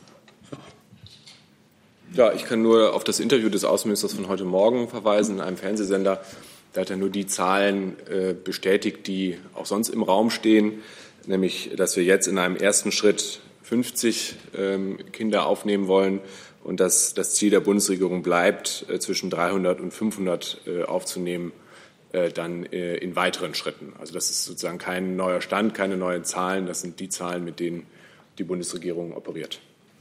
Ja, ich kann nur auf das Interview des Außenministers von heute Morgen verweisen in einem Fernsehsender. Da hat er nur die Zahlen äh, bestätigt, die auch sonst im Raum stehen, nämlich, dass wir jetzt in einem ersten Schritt fünfzig ähm, Kinder aufnehmen wollen und dass das Ziel der Bundesregierung bleibt, äh, zwischen dreihundert und fünfhundert äh, aufzunehmen, äh, dann äh, in weiteren Schritten. Also das ist sozusagen kein neuer Stand, keine neuen Zahlen. Das sind die Zahlen, mit denen die Bundesregierung operiert.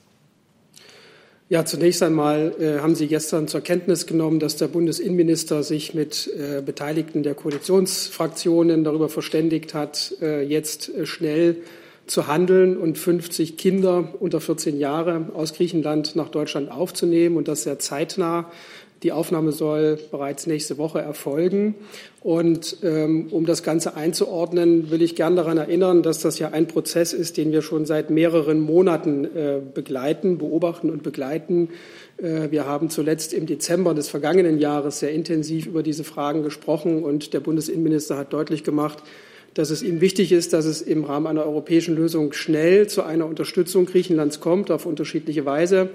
Ja, zunächst einmal äh, haben Sie gestern zur Kenntnis genommen, dass der Bundesinnenminister sich mit äh, Beteiligten der Koalitionsfraktionen darüber verständigt hat, äh, jetzt äh, schnell zu handeln und fünfzig Kinder unter vierzehn Jahre aus Griechenland nach Deutschland aufzunehmen, und das sehr zeitnah. Die Aufnahme soll bereits nächste Woche erfolgen. Und ähm, um das Ganze einzuordnen, will ich gern daran erinnern, dass das ja ein Prozess ist, den wir schon seit mehreren Monaten äh, begleiten, beobachten und begleiten. Äh, wir haben zuletzt im Dezember des vergangenen Jahres sehr intensiv über diese Fragen gesprochen, und der Bundesinnenminister hat deutlich gemacht, dass es ihm wichtig ist, dass es im Rahmen einer europäischen Lösung schnell zu einer Unterstützung Griechenlands kommt, auf unterschiedliche Weise.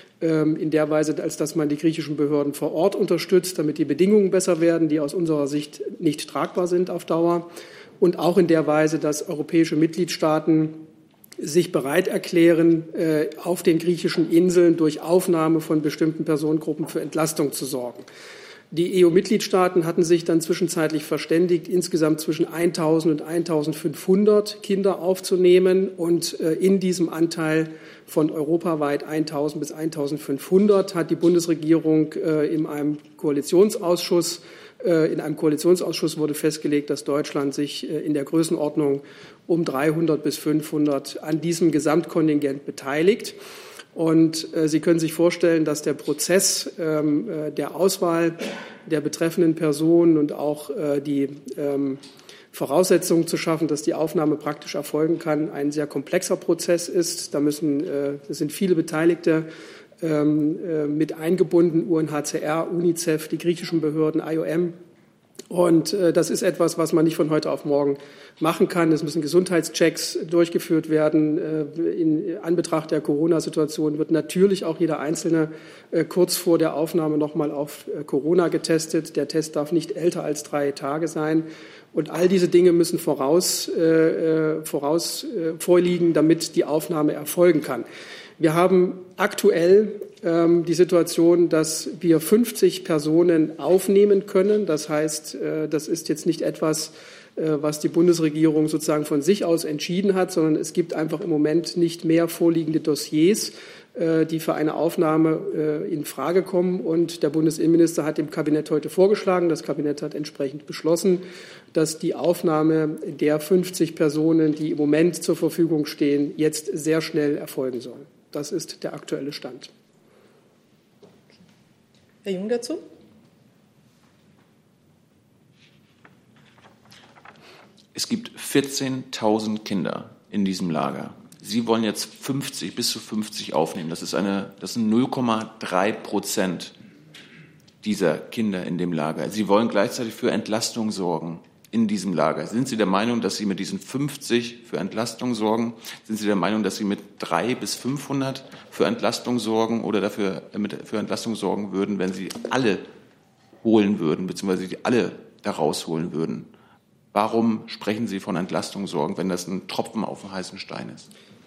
In der Weise, als dass man die griechischen Behörden vor Ort unterstützt, damit die Bedingungen besser werden, die aus unserer Sicht nicht tragbar sind auf Dauer. Und auch in der Weise, dass europäische Mitgliedstaaten sich bereit erklären, auf den griechischen Inseln durch Aufnahme von bestimmten Personengruppen für Entlastung zu sorgen. Die E U-Mitgliedstaaten hatten sich dann zwischenzeitlich verständigt, insgesamt zwischen eintausend und eintausendfünfhundert Kinder aufzunehmen, und in diesem Anteil von europaweit eintausend bis eintausendfünfhundert hat die Bundesregierung in einem Koalitionsausschuss, in einem Koalitionsausschuss wurde festgelegt, dass Deutschland sich in der Größenordnung um dreihundert bis fünfhundert an diesem Gesamtkontingent beteiligt. Und äh, Sie können sich vorstellen, dass der Prozess ähm, äh, der Auswahl der betreffenden Personen und auch äh, die ähm, Voraussetzungen zu schaffen, dass die Aufnahme praktisch erfolgen kann, ein sehr komplexer Prozess ist. Da müssen, äh, es sind viele Beteiligte ähm, äh, mit eingebunden, U N H C R, UNICEF, die griechischen Behörden, I O M. Und äh, das ist etwas, was man nicht von heute auf morgen machen kann. Es müssen Gesundheitschecks durchgeführt werden. Äh, in Anbetracht der Corona-Situation wird natürlich auch jeder Einzelne äh, kurz vor der Aufnahme noch mal auf äh, Corona getestet. Der Test darf nicht älter als drei Tage sein. Und all diese Dinge müssen voraus, äh, voraus äh, vorliegen, damit die Aufnahme erfolgen kann. Wir haben aktuell ähm, die Situation, dass wir fünfzig Personen aufnehmen können. Das heißt, äh, das ist jetzt nicht etwas, äh, was die Bundesregierung sozusagen von sich aus entschieden hat, sondern es gibt einfach im Moment nicht mehr vorliegende Dossiers, äh, die für eine Aufnahme äh, in Frage kommen. Und der Bundesinnenminister hat dem Kabinett heute vorgeschlagen, das Kabinett hat entsprechend beschlossen, dass die Aufnahme der fünfzig Personen, die im Moment zur Verfügung stehen, jetzt sehr schnell erfolgen soll. Das ist der aktuelle Stand. Herr Jung dazu? Es gibt vierzehntausend Kinder in diesem Lager. Sie wollen jetzt fünfzig, bis zu fünfzig aufnehmen. Das ist eine, das sind null Komma drei Prozent dieser Kinder in dem Lager. Sie wollen gleichzeitig für Entlastung sorgen in diesem Lager. Sind Sie der Meinung, dass Sie mit diesen fünfzig für Entlastung sorgen? Sind Sie der Meinung, dass Sie mit dreihundert bis fünfhundert für Entlastung sorgen oder dafür für Entlastung sorgen würden, wenn Sie alle holen würden, beziehungsweise die alle da rausholen würden? Warum sprechen Sie von Entlastung sorgen, wenn das ein Tropfen auf dem heißen Stein ist?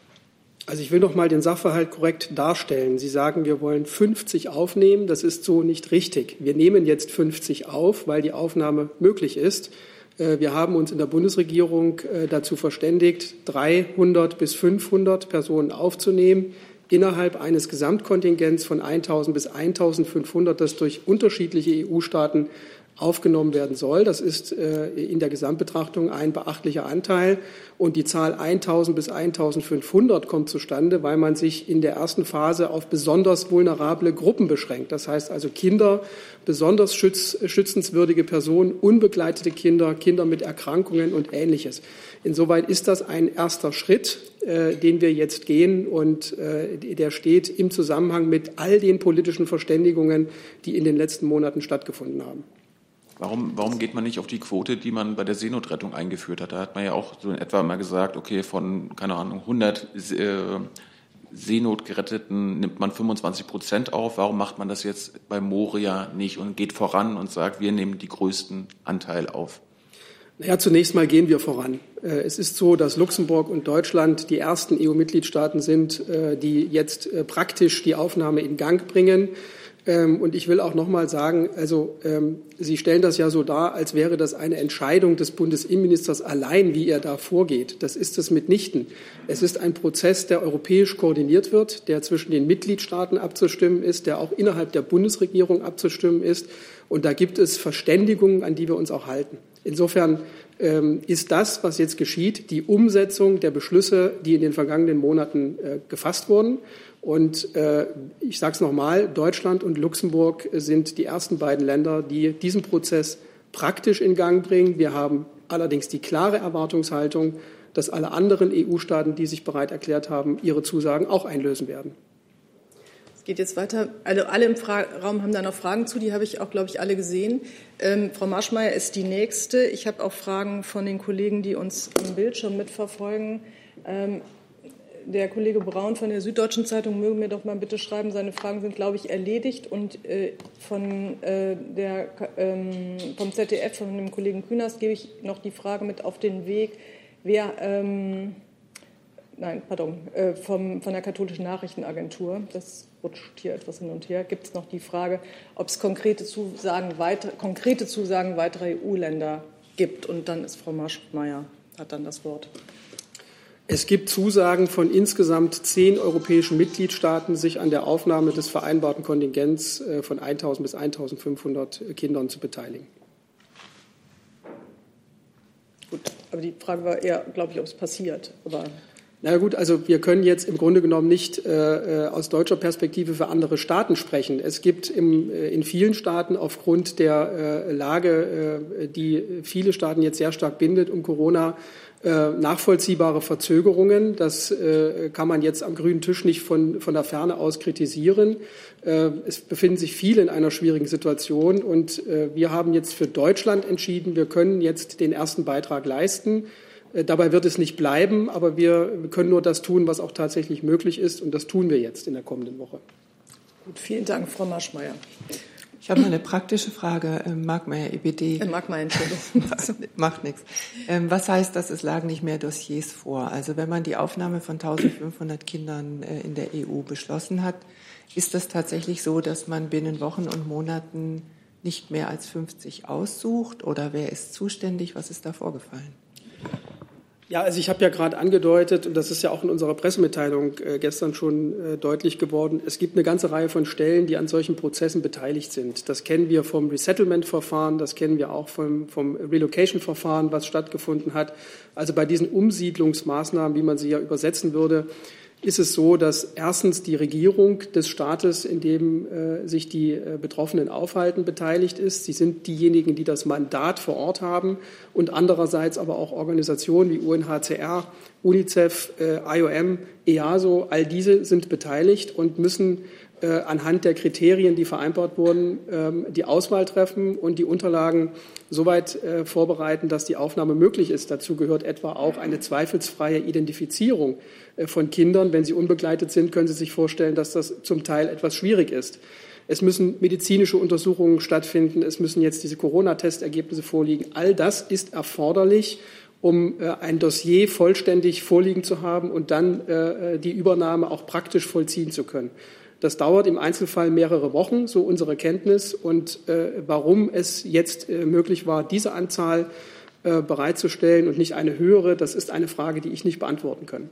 Also ich will noch mal den Sachverhalt korrekt darstellen. Sie sagen, wir wollen fünfzig aufnehmen. Das ist so nicht richtig. Wir nehmen jetzt fünfzig auf, weil die Aufnahme möglich ist. Wir haben uns in der Bundesregierung dazu verständigt, dreihundert bis fünfhundert Personen aufzunehmen, innerhalb eines Gesamtkontingents von eintausend bis eintausendfünfhundert, das durch unterschiedliche E U-Staaten aufgenommen werden soll. Das ist äh, in der Gesamtbetrachtung ein beachtlicher Anteil. Und die Zahl eintausend bis eintausendfünfhundert kommt zustande, weil man sich in der ersten Phase auf besonders vulnerable Gruppen beschränkt. Das heißt also Kinder, besonders schütz, schützenswürdige Personen, unbegleitete Kinder, Kinder mit Erkrankungen und Ähnliches. Insoweit ist das ein erster Schritt, äh, den wir jetzt gehen. Und äh, der steht im Zusammenhang mit all den politischen Verständigungen, die in den letzten Monaten stattgefunden haben. Warum, warum geht man nicht auf die Quote, die man bei der Seenotrettung eingeführt hat? Da hat man ja auch so in etwa mal gesagt, okay, von, keine Ahnung, hundert äh, Seenotgeretteten nimmt man fünfundzwanzig Prozent auf. Warum macht man das jetzt bei Moria nicht und geht voran und sagt, wir nehmen die größten Anteil auf? Naja, zunächst mal gehen wir voran. Es ist so, dass Luxemburg und Deutschland die ersten E U-Mitgliedstaaten sind, die jetzt praktisch die Aufnahme in Gang bringen. Und ich will auch noch mal sagen, also Sie stellen das ja so dar, als wäre das eine Entscheidung des Bundesinnenministers allein, wie er da vorgeht. Das ist es mitnichten. Es ist ein Prozess, der europäisch koordiniert wird, der zwischen den Mitgliedstaaten abzustimmen ist, der auch innerhalb der Bundesregierung abzustimmen ist. Und da gibt es Verständigungen, an die wir uns auch halten. Insofern ähm, ist das, was jetzt geschieht, die Umsetzung der Beschlüsse, die in den vergangenen Monaten äh, gefasst wurden. Und äh, ich sage es nochmal, Deutschland und Luxemburg sind die ersten beiden Länder, die diesen Prozess praktisch in Gang bringen. Wir haben allerdings die klare Erwartungshaltung, dass alle anderen E U-Staaten, die sich bereit erklärt haben, ihre Zusagen auch einlösen werden. Es geht jetzt weiter. Also alle im Fra- Raum haben da noch Fragen zu. Die habe ich auch, glaube ich, alle gesehen. Ähm, Frau Maschmeyer ist die Nächste. Ich habe auch Fragen von den Kollegen, die uns am Bildschirm mitverfolgen. Ähm, Der Kollege Braun von der Süddeutschen Zeitung möge mir doch mal bitte schreiben, seine Fragen sind, glaube ich, erledigt. Und äh, von äh, der, ähm, vom Z D F, von dem Kollegen Künast, gebe ich noch die Frage mit auf den Weg, wer, ähm, nein, pardon, äh, vom, von der Katholischen Nachrichtenagentur, das rutscht hier etwas hin und her, gibt es noch die Frage, ob es konkrete Zusagen, weiter, konkrete Zusagen weiterer E U-Länder gibt. Und dann ist Frau Maschmeyer, hat dann das Wort. Es gibt Zusagen von insgesamt zehn europäischen Mitgliedstaaten, sich an der Aufnahme des vereinbarten Kontingents von eintausend bis eintausendfünfhundert Kindern zu beteiligen. Gut, aber die Frage war eher, glaube ich, ob es passiert. Aber Na ja, gut, also wir können jetzt im Grunde genommen nicht äh, aus deutscher Perspektive für andere Staaten sprechen. Es gibt im, äh, in vielen Staaten aufgrund der äh, Lage, äh, die viele Staaten jetzt sehr stark bindet, um Corona, äh, nachvollziehbare Verzögerungen. Das äh, kann man jetzt am grünen Tisch nicht von, von der Ferne aus kritisieren. Äh, es befinden sich viele in einer schwierigen Situation und äh, wir haben jetzt für Deutschland entschieden, wir können jetzt den ersten Beitrag leisten. Dabei wird es nicht bleiben, aber wir können nur das tun, was auch tatsächlich möglich ist. Und das tun wir jetzt in der kommenden Woche. Gut, vielen Dank, Frau Maschmeyer. Ich habe noch eine praktische Frage. Markmeier, E B D. Äh, Markmeier, Entschuldigung. Macht nichts. Was heißt das, es lagen nicht mehr Dossiers vor? Also wenn man die Aufnahme von eintausendfünfhundert Kindern in der E U beschlossen hat, ist das tatsächlich so, dass man binnen Wochen und Monaten nicht mehr als fünfzig aussucht? Oder wer ist zuständig? Was ist da vorgefallen? Ja, also ich habe ja gerade angedeutet, und das ist ja auch in unserer Pressemitteilung äh, gestern schon äh, deutlich geworden, es gibt eine ganze Reihe von Stellen, die an solchen Prozessen beteiligt sind. Das kennen wir vom Resettlement-Verfahren, das kennen wir auch vom, vom Relocation-Verfahren, was stattgefunden hat. Also bei diesen Umsiedlungsmaßnahmen, wie man sie ja übersetzen würde, ist es so, dass erstens die Regierung des Staates, in dem äh, sich die äh, Betroffenen aufhalten, beteiligt ist. Sie sind diejenigen, die das Mandat vor Ort haben und andererseits aber auch Organisationen wie U N H C R, UNICEF, äh, I O M, E A S O, all diese sind beteiligt und müssen äh, anhand der Kriterien, die vereinbart wurden, ähm, die Auswahl treffen und die Unterlagen soweit äh, vorbereiten, dass die Aufnahme möglich ist. Dazu gehört etwa auch eine zweifelsfreie Identifizierung äh, von Kindern. Wenn sie unbegleitet sind, können Sie sich vorstellen, dass das zum Teil etwas schwierig ist. Es müssen medizinische Untersuchungen stattfinden. Es müssen jetzt diese Corona-Testergebnisse vorliegen. All das ist erforderlich, um äh, ein Dossier vollständig vorliegen zu haben und dann äh, die Übernahme auch praktisch vollziehen zu können. Das dauert im Einzelfall mehrere Wochen, so unsere Kenntnis. Und äh, warum es jetzt äh, möglich war, diese Anzahl äh, bereitzustellen und nicht eine höhere, das ist eine Frage, die ich nicht beantworten kann.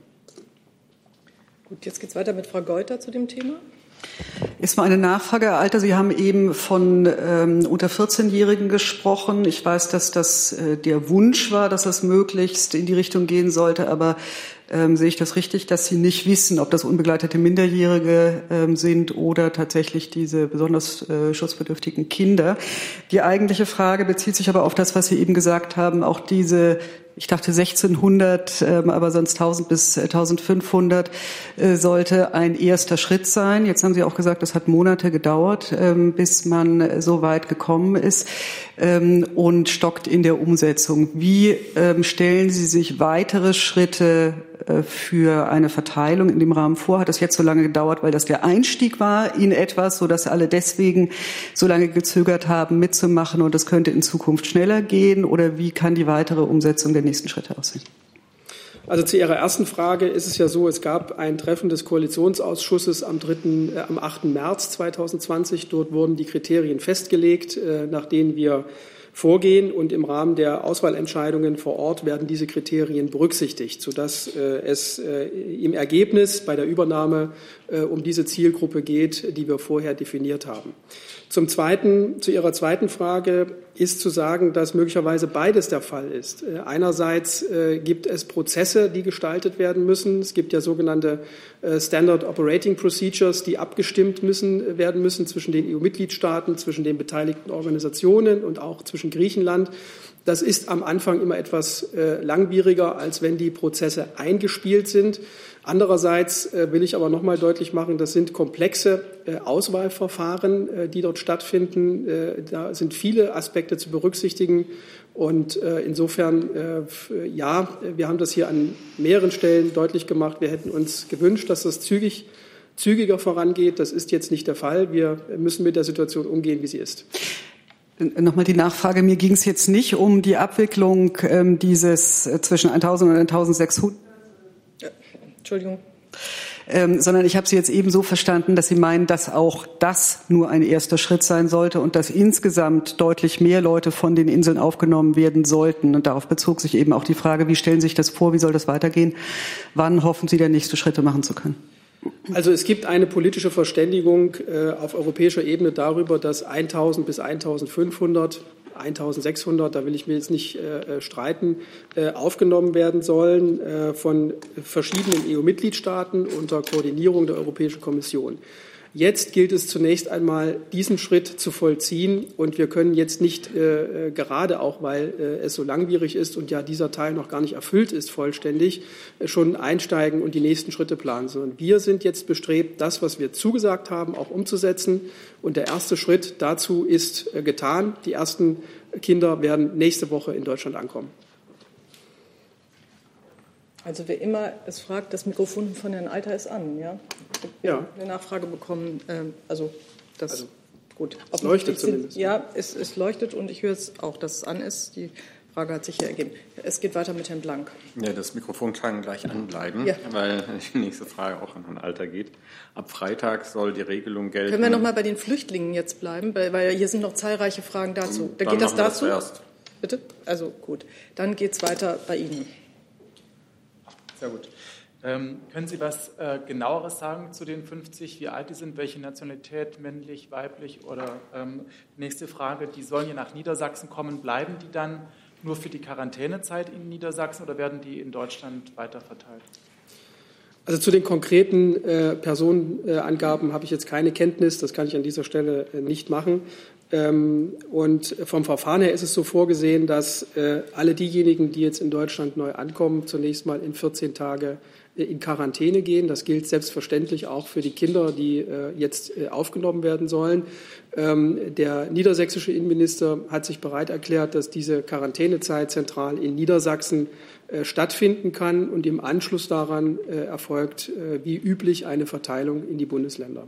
Gut, jetzt geht es weiter mit Frau Geuter zu dem Thema. Erstmal eine Nachfrage, Herr Alter. Sie haben eben von ähm, unter vierzehnjährigen gesprochen. Ich weiß, dass das äh, der Wunsch war, dass das möglichst in die Richtung gehen sollte. Aber ähm, sehe ich das richtig, dass Sie nicht wissen, ob das unbegleitete Minderjährige ähm, sind oder tatsächlich diese besonders äh, schutzbedürftigen Kinder? Die eigentliche Frage bezieht sich aber auf das, was Sie eben gesagt haben, auch diese, ich dachte sechzehnhundert, ähm, aber sonst tausend bis eintausendfünfhundert äh, sollte ein erster Schritt sein. Jetzt haben Sie auch gesagt, es hat Monate gedauert, ähm, bis man äh, so weit gekommen ist ähm, und stockt in der Umsetzung. Wie ähm, stellen Sie sich weitere Schritte äh, für eine Verteilung in dem Rahmen vor? Hat das jetzt so lange gedauert, weil das der Einstieg war in etwas, sodass alle deswegen so lange gezögert haben, mitzumachen und es könnte in Zukunft schneller gehen? Oder wie kann die weitere Umsetzung der nächsten Schritte aussehen? Also zu Ihrer ersten Frage ist es ja so, es gab ein Treffen des Koalitionsausschusses am, dritten, äh, am achten März zweitausendzwanzig. Dort wurden die Kriterien festgelegt, äh, nach denen wir vorgehen. Und im Rahmen der Auswahlentscheidungen vor Ort werden diese Kriterien berücksichtigt, sodass es im Ergebnis bei der Übernahme um diese Zielgruppe geht, die wir vorher definiert haben. Zum Zweiten, zu Ihrer zweiten Frage ist zu sagen, dass möglicherweise beides der Fall ist. Einerseits gibt es Prozesse, die gestaltet werden müssen. Es gibt ja sogenannte Standard Operating Procedures, die abgestimmt müssen, werden müssen zwischen den E U-Mitgliedstaaten, zwischen den beteiligten Organisationen und auch zwischen Griechenland. Das ist am Anfang immer etwas langwieriger, als wenn die Prozesse eingespielt sind. Andererseits will ich aber noch mal deutlich machen, das sind komplexe Auswahlverfahren, die dort stattfinden. Da sind viele Aspekte zu berücksichtigen. Und insofern, ja, wir haben das hier an mehreren Stellen deutlich gemacht. Wir hätten uns gewünscht, dass das zügig, zügiger vorangeht. Das ist jetzt nicht der Fall. Wir müssen mit der Situation umgehen, wie sie ist. Nochmal die Nachfrage. Mir ging es jetzt nicht um die Abwicklung ähm, dieses äh, zwischen eintausend und eintausendsechshundert. Ja, Entschuldigung. Ähm, sondern ich habe Sie jetzt eben so verstanden, dass Sie meinen, dass auch das nur ein erster Schritt sein sollte und dass insgesamt deutlich mehr Leute von den Inseln aufgenommen werden sollten. Und darauf bezog sich eben auch die Frage, wie stellen Sie sich das vor, wie soll das weitergehen? Wann hoffen Sie denn, nächste Schritte machen zu können? Also es gibt eine politische Verständigung äh, auf europäischer Ebene darüber, dass eintausend bis eintausendfünfhundert, eintausendsechshundert, da will ich mir jetzt nicht äh, streiten, äh, aufgenommen werden sollen äh, von verschiedenen E U-Mitgliedstaaten unter Koordinierung der Europäischen Kommission. Jetzt gilt es zunächst einmal, diesen Schritt zu vollziehen. Und wir können jetzt nicht, äh, gerade auch, weil äh, es so langwierig ist und ja dieser Teil noch gar nicht erfüllt ist vollständig, äh, schon einsteigen und die nächsten Schritte planen, sondern wir sind jetzt bestrebt, das, was wir zugesagt haben, auch umzusetzen. Und der erste Schritt dazu ist äh, getan. Die ersten Kinder werden nächste Woche in Deutschland ankommen. Also wer immer es fragt, das Mikrofon von Herrn Alter ist an, ja? Ja. Eine Nachfrage bekommen, ähm, also das, also, gut. Es leuchtet zumindest. Ja, es, es leuchtet und ich höre es auch, dass es an ist. Die Frage hat sich hier ergeben. Es geht weiter mit Herrn Blank. Ja, das Mikrofon kann gleich anbleiben, ja, weil die nächste Frage auch an Herrn Alter geht. Ab Freitag soll die Regelung gelten. Können wir noch mal bei den Flüchtlingen jetzt bleiben, weil, weil hier sind noch zahlreiche Fragen dazu. Da geht das dazu? Das erst. Bitte? Also gut. Dann geht es weiter bei Ihnen. Sehr gut. Ähm, können Sie was äh, Genaueres sagen zu den fünfzig, wie alt die sind, welche Nationalität, männlich, weiblich oder ähm, nächste Frage, die sollen ja nach Niedersachsen kommen, bleiben die dann nur für die Quarantänezeit in Niedersachsen oder werden die in Deutschland weiterverteilt? Also zu den konkreten äh, Personenangaben äh, habe ich jetzt keine Kenntnis, das kann ich an dieser Stelle äh, nicht machen. Ähm, und vom Verfahren her ist es so vorgesehen, dass äh, alle diejenigen, die jetzt in Deutschland neu ankommen, zunächst mal in vierzehn Tage äh, in Quarantäne gehen. Das gilt selbstverständlich auch für die Kinder, die äh, jetzt äh, aufgenommen werden sollen. Ähm, der niedersächsische Innenminister hat sich bereit erklärt, dass diese Quarantänezeit zentral in Niedersachsen äh, stattfinden kann und im Anschluss daran äh, erfolgt äh, wie üblich eine Verteilung in die Bundesländer.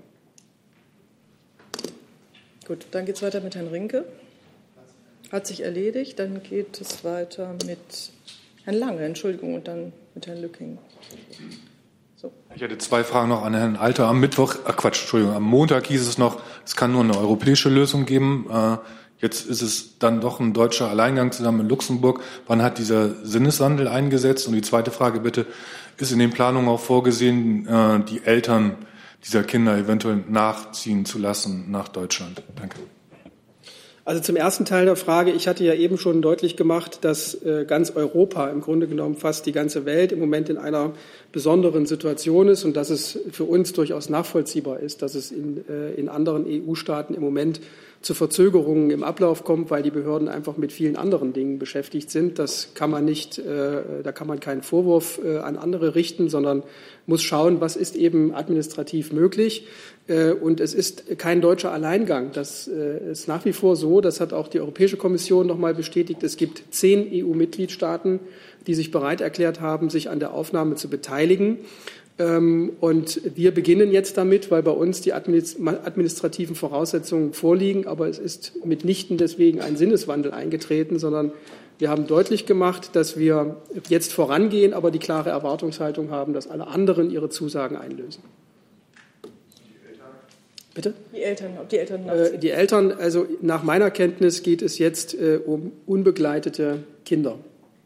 Gut, dann geht es weiter mit Herrn Rinke. Hat sich erledigt. Dann geht es weiter mit Herrn Lange, Entschuldigung, und dann mit Herrn Lücking. So. Ich hatte zwei Fragen noch an Herrn Alter. Am Mittwoch, ach Quatsch, Entschuldigung, am Montag hieß es noch, es kann nur eine europäische Lösung geben. Jetzt ist es dann doch ein deutscher Alleingang zusammen mit Luxemburg. Wann hat dieser Sinneswandel eingesetzt? Und die zweite Frage bitte, ist in den Planungen auch vorgesehen, die Eltern dieser Kinder eventuell nachziehen zu lassen nach Deutschland? Danke. Also zum ersten Teil der Frage, ich hatte ja eben schon deutlich gemacht, dass äh, ganz Europa, im Grunde genommen fast die ganze Welt, im Moment in einer besonderen Situation ist und dass es für uns durchaus nachvollziehbar ist, dass es in, äh, in anderen E U-Staaten im Moment zu Verzögerungen im Ablauf kommt, weil die Behörden einfach mit vielen anderen Dingen beschäftigt sind. Das kann man nicht, äh, da kann man keinen Vorwurf äh, an andere richten, sondern muss schauen, was ist eben administrativ möglich. Äh, und es ist kein deutscher Alleingang. Das äh, ist nach wie vor so, das hat auch die Europäische Kommission noch mal bestätigt. Es gibt zehn E U-Mitgliedstaaten, die sich bereit erklärt haben, sich an der Aufnahme zu beteiligen. Und wir beginnen jetzt damit, weil bei uns die administrativen Voraussetzungen vorliegen. Aber es ist mitnichten deswegen ein Sinneswandel eingetreten, sondern wir haben deutlich gemacht, dass wir jetzt vorangehen, aber die klare Erwartungshaltung haben, dass alle anderen ihre Zusagen einlösen. Bitte? Die Eltern, ob die Eltern äh, Die Eltern, also nach meiner Kenntnis geht es jetzt äh, um unbegleitete Kinder.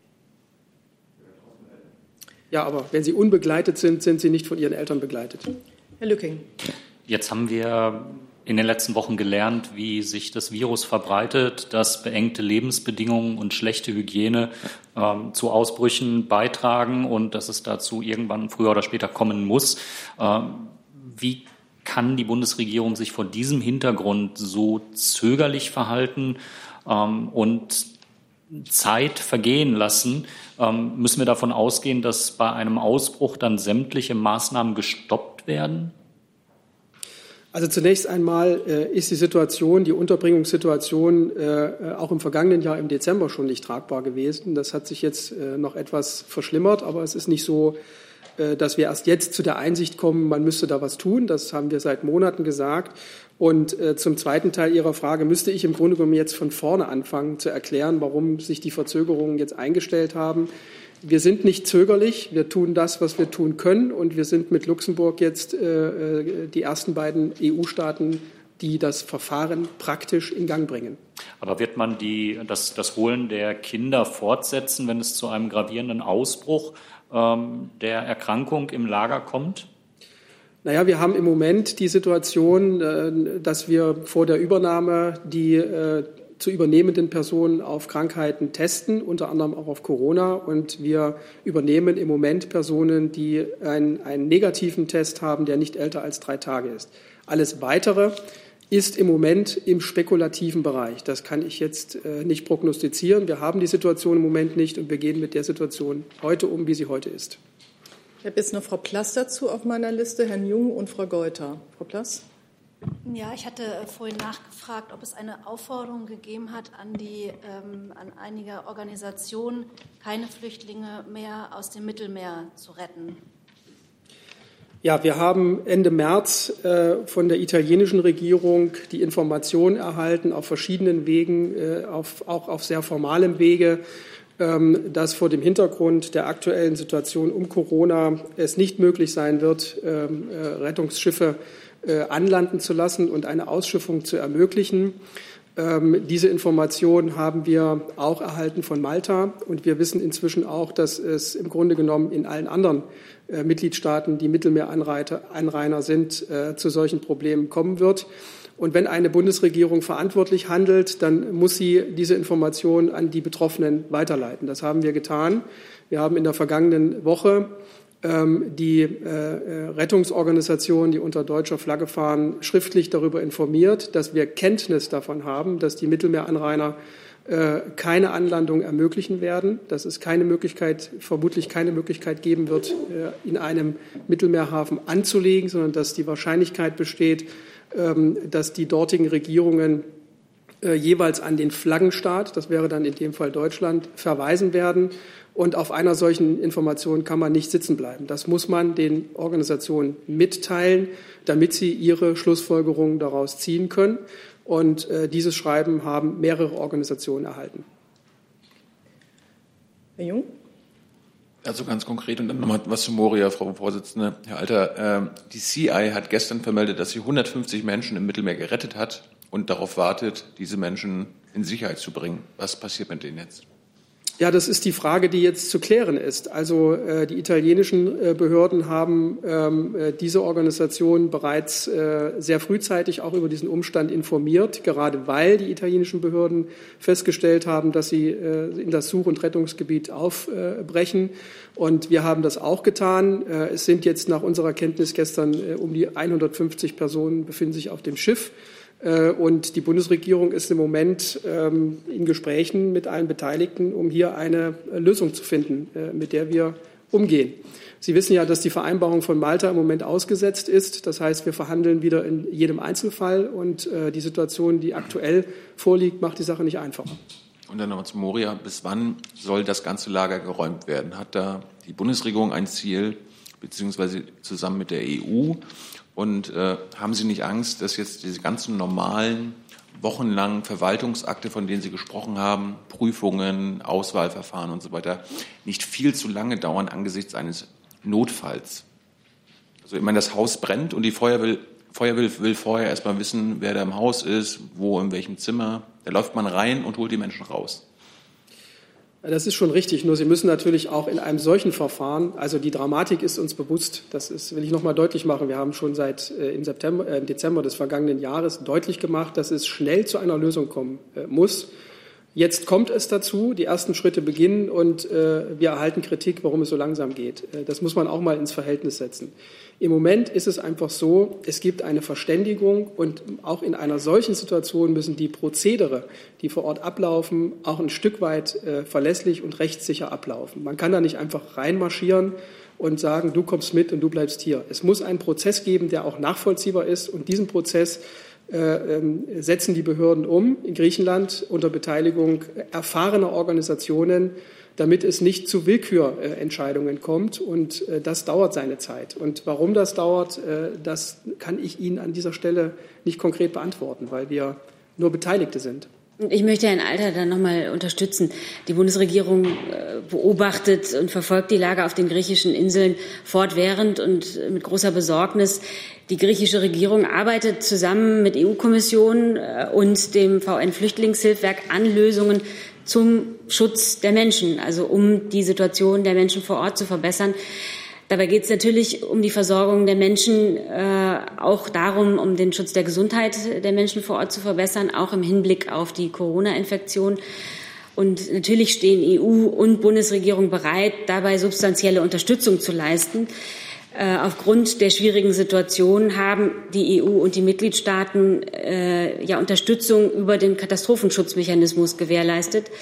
Ja, aber wenn sie unbegleitet sind, sind sie nicht von ihren Eltern begleitet. Herr Lücking. Jetzt haben wir in den letzten Wochen gelernt, wie sich das Virus verbreitet, dass beengte Lebensbedingungen und schlechte Hygiene ähm, zu Ausbrüchen beitragen und dass es dazu irgendwann früher oder später kommen muss. Ähm, wie kann die Bundesregierung sich vor diesem Hintergrund so zögerlich verhalten ähm, und Zeit vergehen lassen? Ähm, müssen wir davon ausgehen, dass bei einem Ausbruch dann sämtliche Maßnahmen gestoppt werden? Also zunächst einmal äh, ist die Situation, die Unterbringungssituation äh, auch im vergangenen Jahr im Dezember schon nicht tragbar gewesen. Das hat sich jetzt äh, noch etwas verschlimmert, aber es ist nicht so, äh, dass wir erst jetzt zu der Einsicht kommen, man müsste da was tun. Das haben wir seit Monaten gesagt. Und äh, zum zweiten Teil Ihrer Frage müsste ich im Grunde genommen jetzt von vorne anfangen zu erklären, warum sich die Verzögerungen jetzt eingestellt haben. Wir sind nicht zögerlich, wir tun das, was wir tun können, und wir sind mit Luxemburg jetzt äh, die ersten beiden E U-Staaten, die das Verfahren praktisch in Gang bringen. Aber wird man die, das, das Holen der Kinder fortsetzen, wenn es zu einem gravierenden Ausbruch ähm, der Erkrankung im Lager kommt? Naja, wir haben im Moment die Situation, äh, dass wir vor der Übernahme die äh, zu übernehmenden Personen auf Krankheiten testen, unter anderem auch auf Corona. Und wir übernehmen im Moment Personen, die einen, einen negativen Test haben, der nicht älter als drei Tage ist. Alles Weitere ist im Moment im spekulativen Bereich. Das kann ich jetzt äh, nicht prognostizieren. Wir haben die Situation im Moment nicht und wir gehen mit der Situation heute um, wie sie heute ist. Ich habe jetzt noch Frau Plass dazu auf meiner Liste, Herrn Jung und Frau Geuter. Frau Plass? Ja, ich hatte vorhin nachgefragt, ob es eine Aufforderung gegeben hat an, die, ähm, an einige Organisationen, keine Flüchtlinge mehr aus dem Mittelmeer zu retten. Ja, wir haben Ende März äh, von der italienischen Regierung die Information erhalten, auf verschiedenen Wegen, äh, auf, auch auf sehr formalem Wege, ähm, dass vor dem Hintergrund der aktuellen Situation um Corona es nicht möglich sein wird, ähm, äh, Rettungsschiffe äh, anlanden zu lassen und eine Ausschiffung zu ermöglichen. Ähm, diese Information haben wir auch erhalten von Malta, und wir wissen inzwischen auch, dass es im Grunde genommen in allen anderen äh, Mitgliedstaaten, die Mittelmeeranrainer sind, äh, zu solchen Problemen kommen wird. Und wenn eine Bundesregierung verantwortlich handelt, dann muss sie diese Information an die Betroffenen weiterleiten. Das haben wir getan. Wir haben in der vergangenen Woche ähm, die äh, Rettungsorganisationen, die unter deutscher Flagge fahren, schriftlich darüber informiert, dass wir Kenntnis davon haben, dass die Mittelmeeranrainer äh, keine Anlandung ermöglichen werden, dass es keine Möglichkeit, vermutlich keine Möglichkeit geben wird, äh, in einem Mittelmeerhafen anzulegen, sondern dass die Wahrscheinlichkeit besteht, ähm, dass die dortigen Regierungen äh, jeweils an den Flaggenstaat, das wäre dann in dem Fall Deutschland, verweisen werden. Und auf einer solchen Information kann man nicht sitzen bleiben. Das muss man den Organisationen mitteilen, damit sie ihre Schlussfolgerungen daraus ziehen können. Und äh, dieses Schreiben haben mehrere Organisationen erhalten. Herr Jung? Also ganz konkret und dann nochmal was zu Moria, Frau Vorsitzende. Herr Alter, äh, die C I hat gestern vermeldet, dass sie hundertfünfzig Menschen im Mittelmeer gerettet hat und darauf wartet, diese Menschen in Sicherheit zu bringen. Was passiert mit denen jetzt? Ja, das ist die Frage, die jetzt zu klären ist. Also äh, die italienischen äh, Behörden haben ähm, äh, diese Organisation bereits äh, sehr frühzeitig auch über diesen Umstand informiert, gerade weil die italienischen Behörden festgestellt haben, dass sie äh, in das Such- und Rettungsgebiet aufbrechen. Äh, und wir haben das auch getan. Äh, es sind jetzt nach unserer Kenntnis gestern äh, um die hundertfünfzig Personen befinden sich auf dem Schiff. Und die Bundesregierung ist im Moment in Gesprächen mit allen Beteiligten, um hier eine Lösung zu finden, mit der wir umgehen. Sie wissen ja, dass die Vereinbarung von Malta im Moment ausgesetzt ist. Das heißt, wir verhandeln wieder in jedem Einzelfall. Und die Situation, die aktuell vorliegt, macht die Sache nicht einfacher. Und dann nochmal zu Moria. Bis wann soll das ganze Lager geräumt werden? Hat da die Bundesregierung ein Ziel, beziehungsweise zusammen mit der E U? Und äh, haben Sie nicht Angst, dass jetzt diese ganzen normalen, wochenlangen Verwaltungsakte, von denen Sie gesprochen haben, Prüfungen, Auswahlverfahren und so weiter, nicht viel zu lange dauern angesichts eines Notfalls? Also ich meine, das Haus brennt und die Feuerwehr will Feuer will, will vorher erst mal wissen, wer da im Haus ist, wo, in welchem Zimmer. Da läuft man rein und holt die Menschen raus. Das ist schon richtig, nur Sie müssen natürlich auch in einem solchen Verfahren, also die Dramatik ist uns bewusst, das ist, will ich noch mal deutlich machen, wir haben schon seit äh, im, September, äh, im Dezember des vergangenen Jahres deutlich gemacht, dass es schnell zu einer Lösung kommen äh, muss. Jetzt kommt es dazu, die ersten Schritte beginnen und äh, wir erhalten Kritik, warum es so langsam geht. Äh, das muss man auch mal ins Verhältnis setzen. Im Moment ist es einfach so, es gibt eine Verständigung und auch in einer solchen Situation müssen die Prozedere, die vor Ort ablaufen, auch ein Stück weit äh, verlässlich und rechtssicher ablaufen. Man kann da nicht einfach reinmarschieren und sagen, du kommst mit und du bleibst hier. Es muss einen Prozess geben, der auch nachvollziehbar ist und diesen Prozess äh, äh, setzen die Behörden um in Griechenland unter Beteiligung erfahrener Organisationen, damit es nicht zu Willkürentscheidungen kommt. Und das dauert seine Zeit. Und warum das dauert, das kann ich Ihnen an dieser Stelle nicht konkret beantworten, weil wir nur Beteiligte sind. Ich möchte Herrn Alter dann noch mal unterstützen. Die Bundesregierung beobachtet und verfolgt die Lage auf den griechischen Inseln fortwährend und mit großer Besorgnis. Die griechische Regierung arbeitet zusammen mit E U-Kommission und dem V N-Flüchtlingshilfswerk an Lösungen zum Schutz der Menschen, also um die Situation der Menschen vor Ort zu verbessern. Dabei geht es natürlich um die Versorgung der Menschen, äh, auch darum, um den Schutz der Gesundheit der Menschen vor Ort zu verbessern, auch im Hinblick auf die Corona-Infektion. Und natürlich stehen E U und Bundesregierung bereit, dabei substanzielle Unterstützung zu leisten. Äh, aufgrund der schwierigen Situation haben die E U und die Mitgliedstaaten äh, ja Unterstützung über den Katastrophenschutzmechanismus gewährleistet.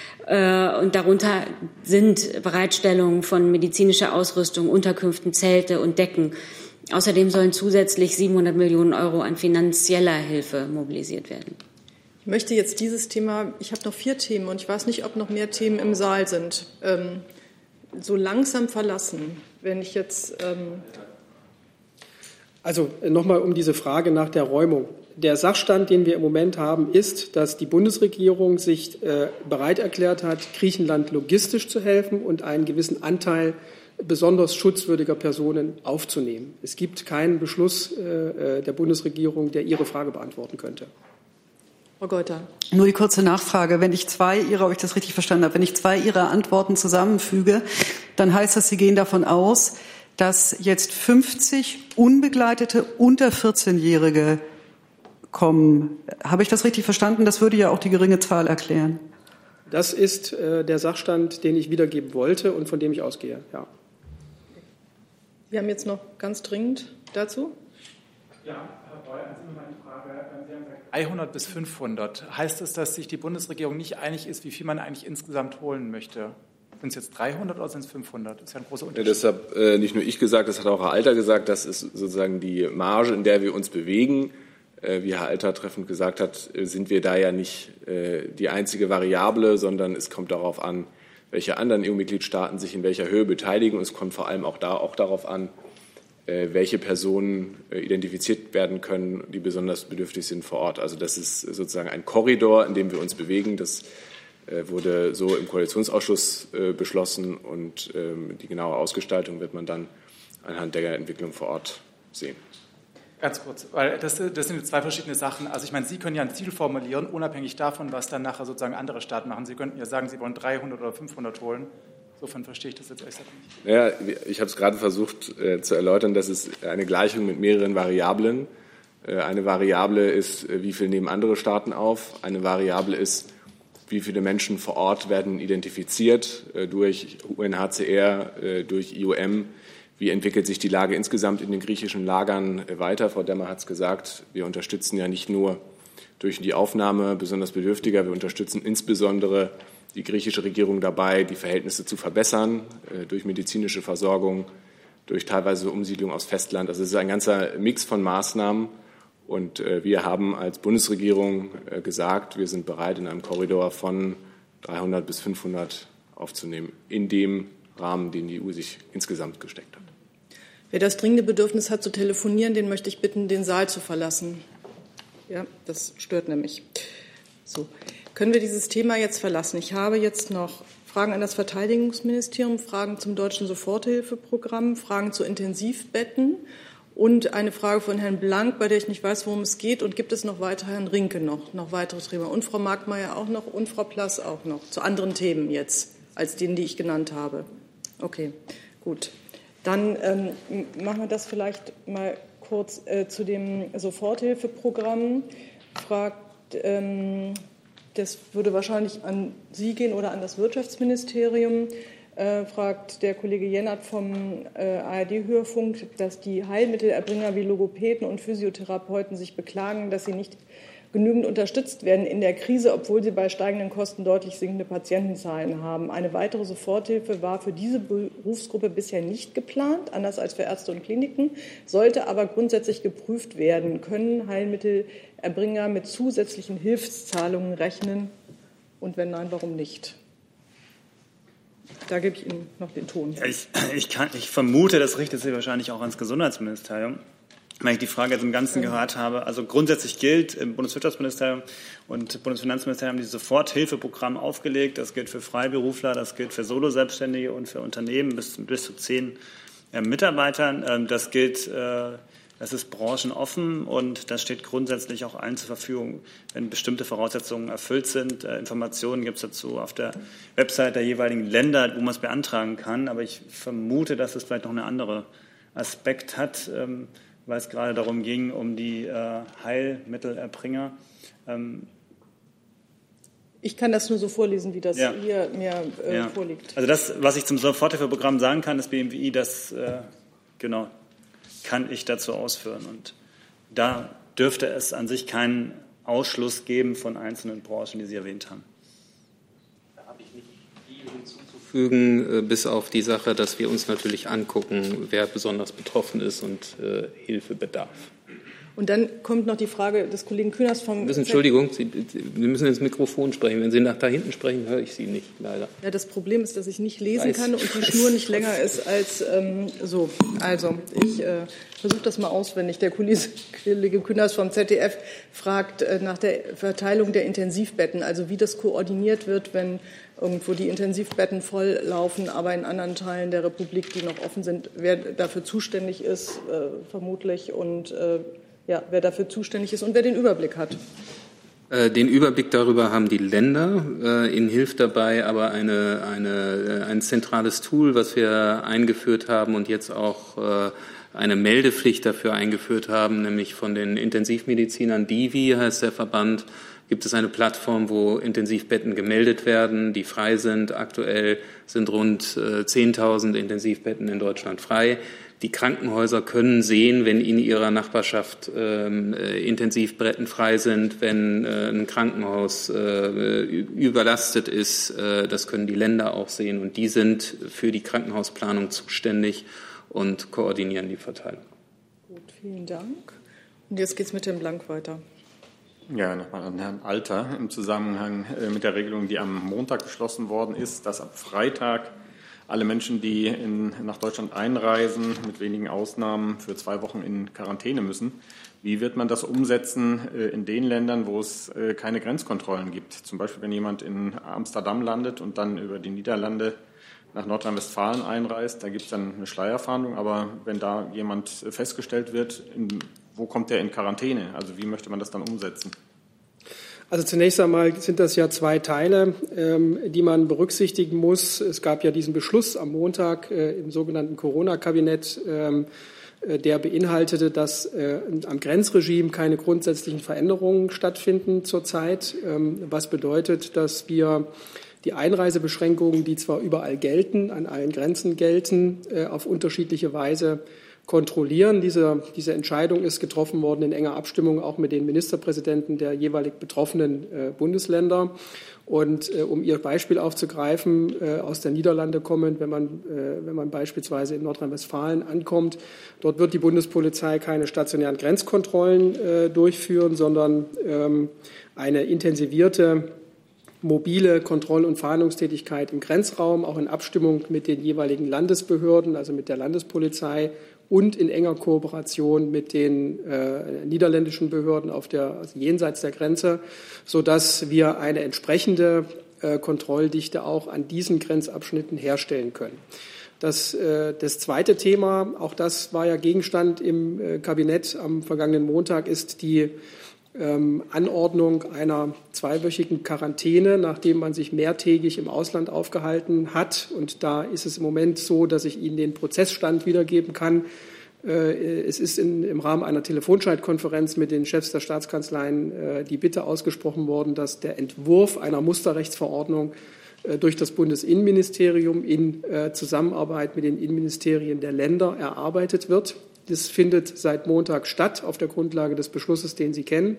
Äh, und darunter sind Bereitstellung von medizinischer Ausrüstung, Unterkünften, Zelte und Decken. Außerdem sollen zusätzlich siebenhundert Millionen Euro an finanzieller Hilfe mobilisiert werden. Ich möchte jetzt dieses Thema, ich habe noch vier Themen und ich weiß nicht, ob noch mehr Themen im Saal sind, ähm, so langsam verlassen. Wenn ich jetzt ähm Also nochmal um diese Frage nach der Räumung. Der Sachstand, den wir im Moment haben, ist, dass die Bundesregierung sich äh, bereit erklärt hat, Griechenland logistisch zu helfen und einen gewissen Anteil besonders schutzwürdiger Personen aufzunehmen. Es gibt keinen Beschluss äh, der Bundesregierung, der Ihre Frage beantworten könnte. Frau Geuter. Nur die kurze Nachfrage. Wenn ich zwei Ihrer, ob ich das richtig verstanden habe, wenn ich zwei Ihrer Antworten zusammenfüge, dann heißt das, Sie gehen davon aus, dass jetzt fünfzig unbegleitete unter vierzehnjährige kommen. Habe ich das richtig verstanden? Das würde ja auch die geringe Zahl erklären. Das ist äh, der Sachstand, den ich wiedergeben wollte und von dem ich ausgehe. Ja. Wir haben jetzt noch ganz dringend dazu. Ja, Herr Breuer, also meine Frage. Sie haben gesagt dreihundert bis fünfhundert. Heißt das, dass sich die Bundesregierung nicht einig ist, wie viel man eigentlich insgesamt holen möchte? Sind es jetzt dreihundert oder sind es fünfhundert? Das ist ja ein großer Unterschied. Ja, deshalb äh, nicht nur ich gesagt, das hat auch Herr Alter gesagt, das ist sozusagen die Marge, in der wir uns bewegen. Äh, wie Herr Alter treffend gesagt hat, sind wir da ja nicht äh, die einzige Variable, sondern es kommt darauf an, welche anderen E U-Mitgliedstaaten sich in welcher Höhe beteiligen. Und es kommt vor allem auch, da, auch darauf an, äh, welche Personen äh, identifiziert werden können, die besonders bedürftig sind vor Ort. Also das ist sozusagen ein Korridor, in dem wir uns bewegen. Das wurde so im Koalitionsausschuss äh, beschlossen und ähm, die genaue Ausgestaltung wird man dann anhand der Entwicklung vor Ort sehen. Ganz kurz, weil das, das sind zwei verschiedene Sachen. Also ich meine, Sie können ja ein Ziel formulieren, unabhängig davon, was dann nachher sozusagen andere Staaten machen. Sie könnten ja sagen, Sie wollen dreihundert oder fünfhundert holen. Insofern verstehe ich das jetzt ehrlich gesagt nicht. Ja, ich habe es gerade versucht äh, zu erläutern, das ist eine Gleichung mit mehreren Variablen. Äh, eine Variable ist, äh, wie viel nehmen andere Staaten auf. Eine Variable ist, wie viele Menschen vor Ort werden identifiziert äh, durch U N H C R, äh, durch I O M. Wie entwickelt sich die Lage insgesamt in den griechischen Lagern äh, weiter? Frau Demmer hat es gesagt, wir unterstützen ja nicht nur durch die Aufnahme besonders Bedürftiger, wir unterstützen insbesondere die griechische Regierung dabei, die Verhältnisse zu verbessern, äh, durch medizinische Versorgung, durch teilweise Umsiedlung aufs Festland. Also es ist ein ganzer Mix von Maßnahmen. Und wir haben als Bundesregierung gesagt, wir sind bereit, in einem Korridor von dreihundert bis fünfhundert aufzunehmen, in dem Rahmen, den die E U sich insgesamt gesteckt hat. Wer das dringende Bedürfnis hat, zu telefonieren, den möchte ich bitten, den Saal zu verlassen. Ja, das stört nämlich. So, können wir dieses Thema jetzt verlassen? Ich habe jetzt noch Fragen an das Verteidigungsministerium, Fragen zum deutschen Soforthilfeprogramm, Fragen zu Intensivbetten Und eine Frage von Herrn Blank, bei der ich nicht weiß, worum es geht. Und gibt es noch weiter Herrn Rinke noch, noch weitere Themen? Und Frau Markmeier auch noch und Frau Plass auch noch. Zu anderen Themen jetzt, als denen, die ich genannt habe. Okay, gut. Dann ähm, machen wir das vielleicht mal kurz äh, zu dem Soforthilfeprogramm. Fragt, ähm, das würde wahrscheinlich an Sie gehen oder an das Wirtschaftsministerium. Äh, fragt der Kollege Jennert vom äh, A R D-Hörfunk, dass die Heilmittelerbringer wie Logopäden und Physiotherapeuten sich beklagen, dass sie nicht genügend unterstützt werden in der Krise, obwohl sie bei steigenden Kosten deutlich sinkende Patientenzahlen haben. Eine weitere Soforthilfe war für diese Berufsgruppe bisher nicht geplant, anders als für Ärzte und Kliniken, sollte aber grundsätzlich geprüft werden. Können Heilmittelerbringer mit zusätzlichen Hilfszahlungen rechnen? Und wenn nein, warum nicht? Da gebe ich Ihnen noch den Ton. Ja, ich, ich, kann, ich vermute, das richtet sich wahrscheinlich auch ans Gesundheitsministerium. Wenn ich die Frage jetzt im Ganzen gehört habe, also grundsätzlich gilt, im Bundeswirtschaftsministerium und Bundesfinanzministerium haben dieses Soforthilfeprogramm aufgelegt. Das gilt für Freiberufler, das gilt für Solo-Selbstständige und für Unternehmen bis, bis zu zehn äh, Mitarbeitern. Das gilt, äh, das ist branchenoffen und das steht grundsätzlich auch allen zur Verfügung, wenn bestimmte Voraussetzungen erfüllt sind. Äh, Informationen gibt es dazu auf der Website der jeweiligen Länder, wo man es beantragen kann. Aber ich vermute, dass es vielleicht noch einen anderen Aspekt hat, ähm, weil es gerade darum ging, um die äh, Heilmittelerbringer. Ähm ich kann das nur so vorlesen, wie das ja. hier mir äh, ja. vorliegt. Also das, was ich zum Soforthilfeprogramm sagen kann, das B M W I, das äh, genau, kann ich dazu ausführen. Und da dürfte es an sich keinen Ausschluss geben von einzelnen Branchen, die Sie erwähnt haben. Fügen, bis auf die Sache, dass wir uns natürlich angucken, wer besonders betroffen ist und äh, Hilfe bedarf. Und dann kommt noch die Frage des Kollegen Kühners vom... Müssen, Entschuldigung, Sie, Sie müssen ins Mikrofon sprechen. Wenn Sie nach da hinten sprechen, höre ich Sie nicht, leider. Ja, das Problem ist, dass ich nicht lesen weiß, kann und die Schnur nicht länger ist als ähm, so. Also, ich äh, versuche das mal auswendig. Der Kollege Kühners vom Z D F fragt äh, nach der Verteilung der Intensivbetten, also wie das koordiniert wird, wenn irgendwo die Intensivbetten voll laufen, aber in anderen Teilen der Republik, die noch offen sind, wer dafür zuständig ist, äh, vermutlich, und äh, ja, wer dafür zuständig ist und wer den Überblick hat. Den Überblick darüber haben die Länder. Ihnen hilft dabei aber eine, eine, ein zentrales Tool, was wir eingeführt haben und jetzt auch eine Meldepflicht dafür eingeführt haben, nämlich von den Intensivmedizinern. Divi heißt der Verband. Gibt es eine Plattform, wo Intensivbetten gemeldet werden, die frei sind. Aktuell sind rund zehntausend Intensivbetten in Deutschland frei. Die Krankenhäuser können sehen, wenn in ihrer Nachbarschaft ähm, Intensivbetten frei sind, wenn äh, ein Krankenhaus äh, überlastet ist. Äh, das können die Länder auch sehen. Und die sind für die Krankenhausplanung zuständig und koordinieren die Verteilung. Gut, vielen Dank. Und jetzt geht es mit Herrn Blank weiter. Ja, nochmal an Herrn Alter im Zusammenhang mit der Regelung, die am Montag beschlossen worden ist, dass ab Freitag alle Menschen, die in, nach Deutschland einreisen, mit wenigen Ausnahmen für zwei Wochen in Quarantäne müssen. Wie wird man das umsetzen äh, in den Ländern, wo es äh, keine Grenzkontrollen gibt? Zum Beispiel, wenn jemand in Amsterdam landet und dann über die Niederlande nach Nordrhein-Westfalen einreist, da gibt es dann eine Schleierfahndung. Aber wenn da jemand festgestellt wird, in, wo kommt der in Quarantäne? Also wie möchte man das dann umsetzen? Also zunächst einmal sind das ja zwei Teile, ähm, die man berücksichtigen muss. Es gab ja diesen Beschluss am Montag äh, im sogenannten Corona-Kabinett, ähm, äh, der beinhaltete, dass äh, am Grenzregime keine grundsätzlichen Veränderungen stattfinden zurzeit, ähm, was bedeutet, dass wir die Einreisebeschränkungen, die zwar überall gelten, an allen Grenzen gelten, äh, auf unterschiedliche Weise kontrollieren. Diese, diese Entscheidung ist getroffen worden in enger Abstimmung auch mit den Ministerpräsidenten der jeweilig betroffenen äh, Bundesländer. Und äh, um Ihr Beispiel aufzugreifen, äh, aus der Niederlande kommend, wenn man, äh, wenn man beispielsweise in Nordrhein-Westfalen ankommt, dort wird die Bundespolizei keine stationären Grenzkontrollen äh, durchführen, sondern ähm, eine intensivierte mobile Kontroll- und Fahndungstätigkeit im Grenzraum, auch in Abstimmung mit den jeweiligen Landesbehörden, also mit der Landespolizei und in enger Kooperation mit den äh, niederländischen Behörden auf der, also jenseits der Grenze, sodass wir eine entsprechende äh, Kontrolldichte auch an diesen Grenzabschnitten herstellen können. Das, äh, das zweite Thema, auch das war ja Gegenstand im äh, Kabinett am vergangenen Montag, ist die ähm, Anordnung einer zweiwöchigen Quarantäne, nachdem man sich mehrtägig im Ausland aufgehalten hat. Und da ist es im Moment so, dass ich Ihnen den Prozessstand wiedergeben kann. Äh, es ist in, im Rahmen einer Telefonschaltkonferenz mit den Chefs der Staatskanzleien äh, die Bitte ausgesprochen worden, dass der Entwurf einer Musterrechtsverordnung durch das Bundesinnenministerium in äh, Zusammenarbeit mit den Innenministerien der Länder erarbeitet wird. Das findet seit Montag statt auf der Grundlage des Beschlusses, den Sie kennen.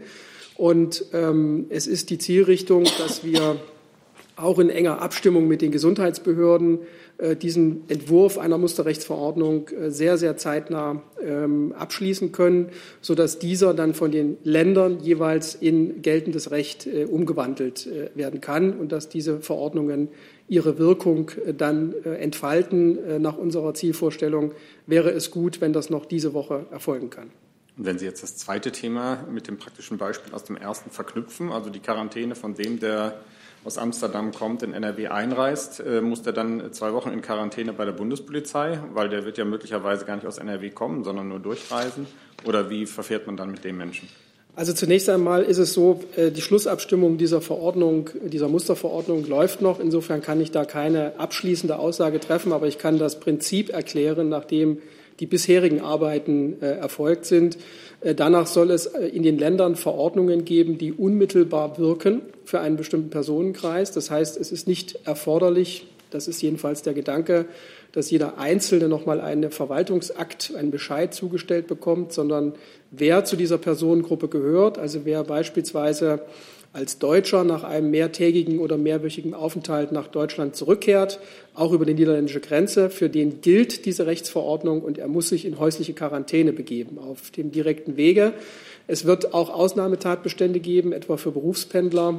Und ähm, es ist die Zielrichtung, dass wir auch in enger Abstimmung mit den Gesundheitsbehörden äh, diesen Entwurf einer Musterrechtsverordnung äh, sehr, sehr zeitnah ähm, abschließen können, sodass dieser dann von den Ländern jeweils in geltendes Recht äh, umgewandelt äh, werden kann und dass diese Verordnungen ihre Wirkung äh, dann äh, entfalten. Äh, nach unserer Zielvorstellung wäre es gut, wenn das noch diese Woche erfolgen kann. Und wenn Sie jetzt das zweite Thema mit dem praktischen Beispiel aus dem ersten verknüpfen, also die Quarantäne von dem, der aus Amsterdam kommt, in N R W einreist, äh, muss der dann zwei Wochen in Quarantäne bei der Bundespolizei, weil der wird ja möglicherweise gar nicht aus N R W kommen, sondern nur durchreisen? Oder wie verfährt man dann mit dem Menschen? Also zunächst einmal ist es so, die Schlussabstimmung dieser Verordnung, dieser Musterverordnung läuft noch. Insofern kann ich da keine abschließende Aussage treffen, aber ich kann das Prinzip erklären, nachdem die bisherigen Arbeiten äh, erfolgt sind. Äh, danach soll es äh, in den Ländern Verordnungen geben, die unmittelbar wirken für einen bestimmten Personenkreis. Das heißt, es ist nicht erforderlich, das ist jedenfalls der Gedanke, dass jeder Einzelne noch mal einen Verwaltungsakt, einen Bescheid zugestellt bekommt, sondern wer zu dieser Personengruppe gehört, also wer beispielsweise als Deutscher nach einem mehrtägigen oder mehrwöchigen Aufenthalt nach Deutschland zurückkehrt, auch über die niederländische Grenze, für den gilt diese Rechtsverordnung und er muss sich in häusliche Quarantäne begeben auf dem direkten Wege. Es wird auch Ausnahmetatbestände geben, etwa für Berufspendler,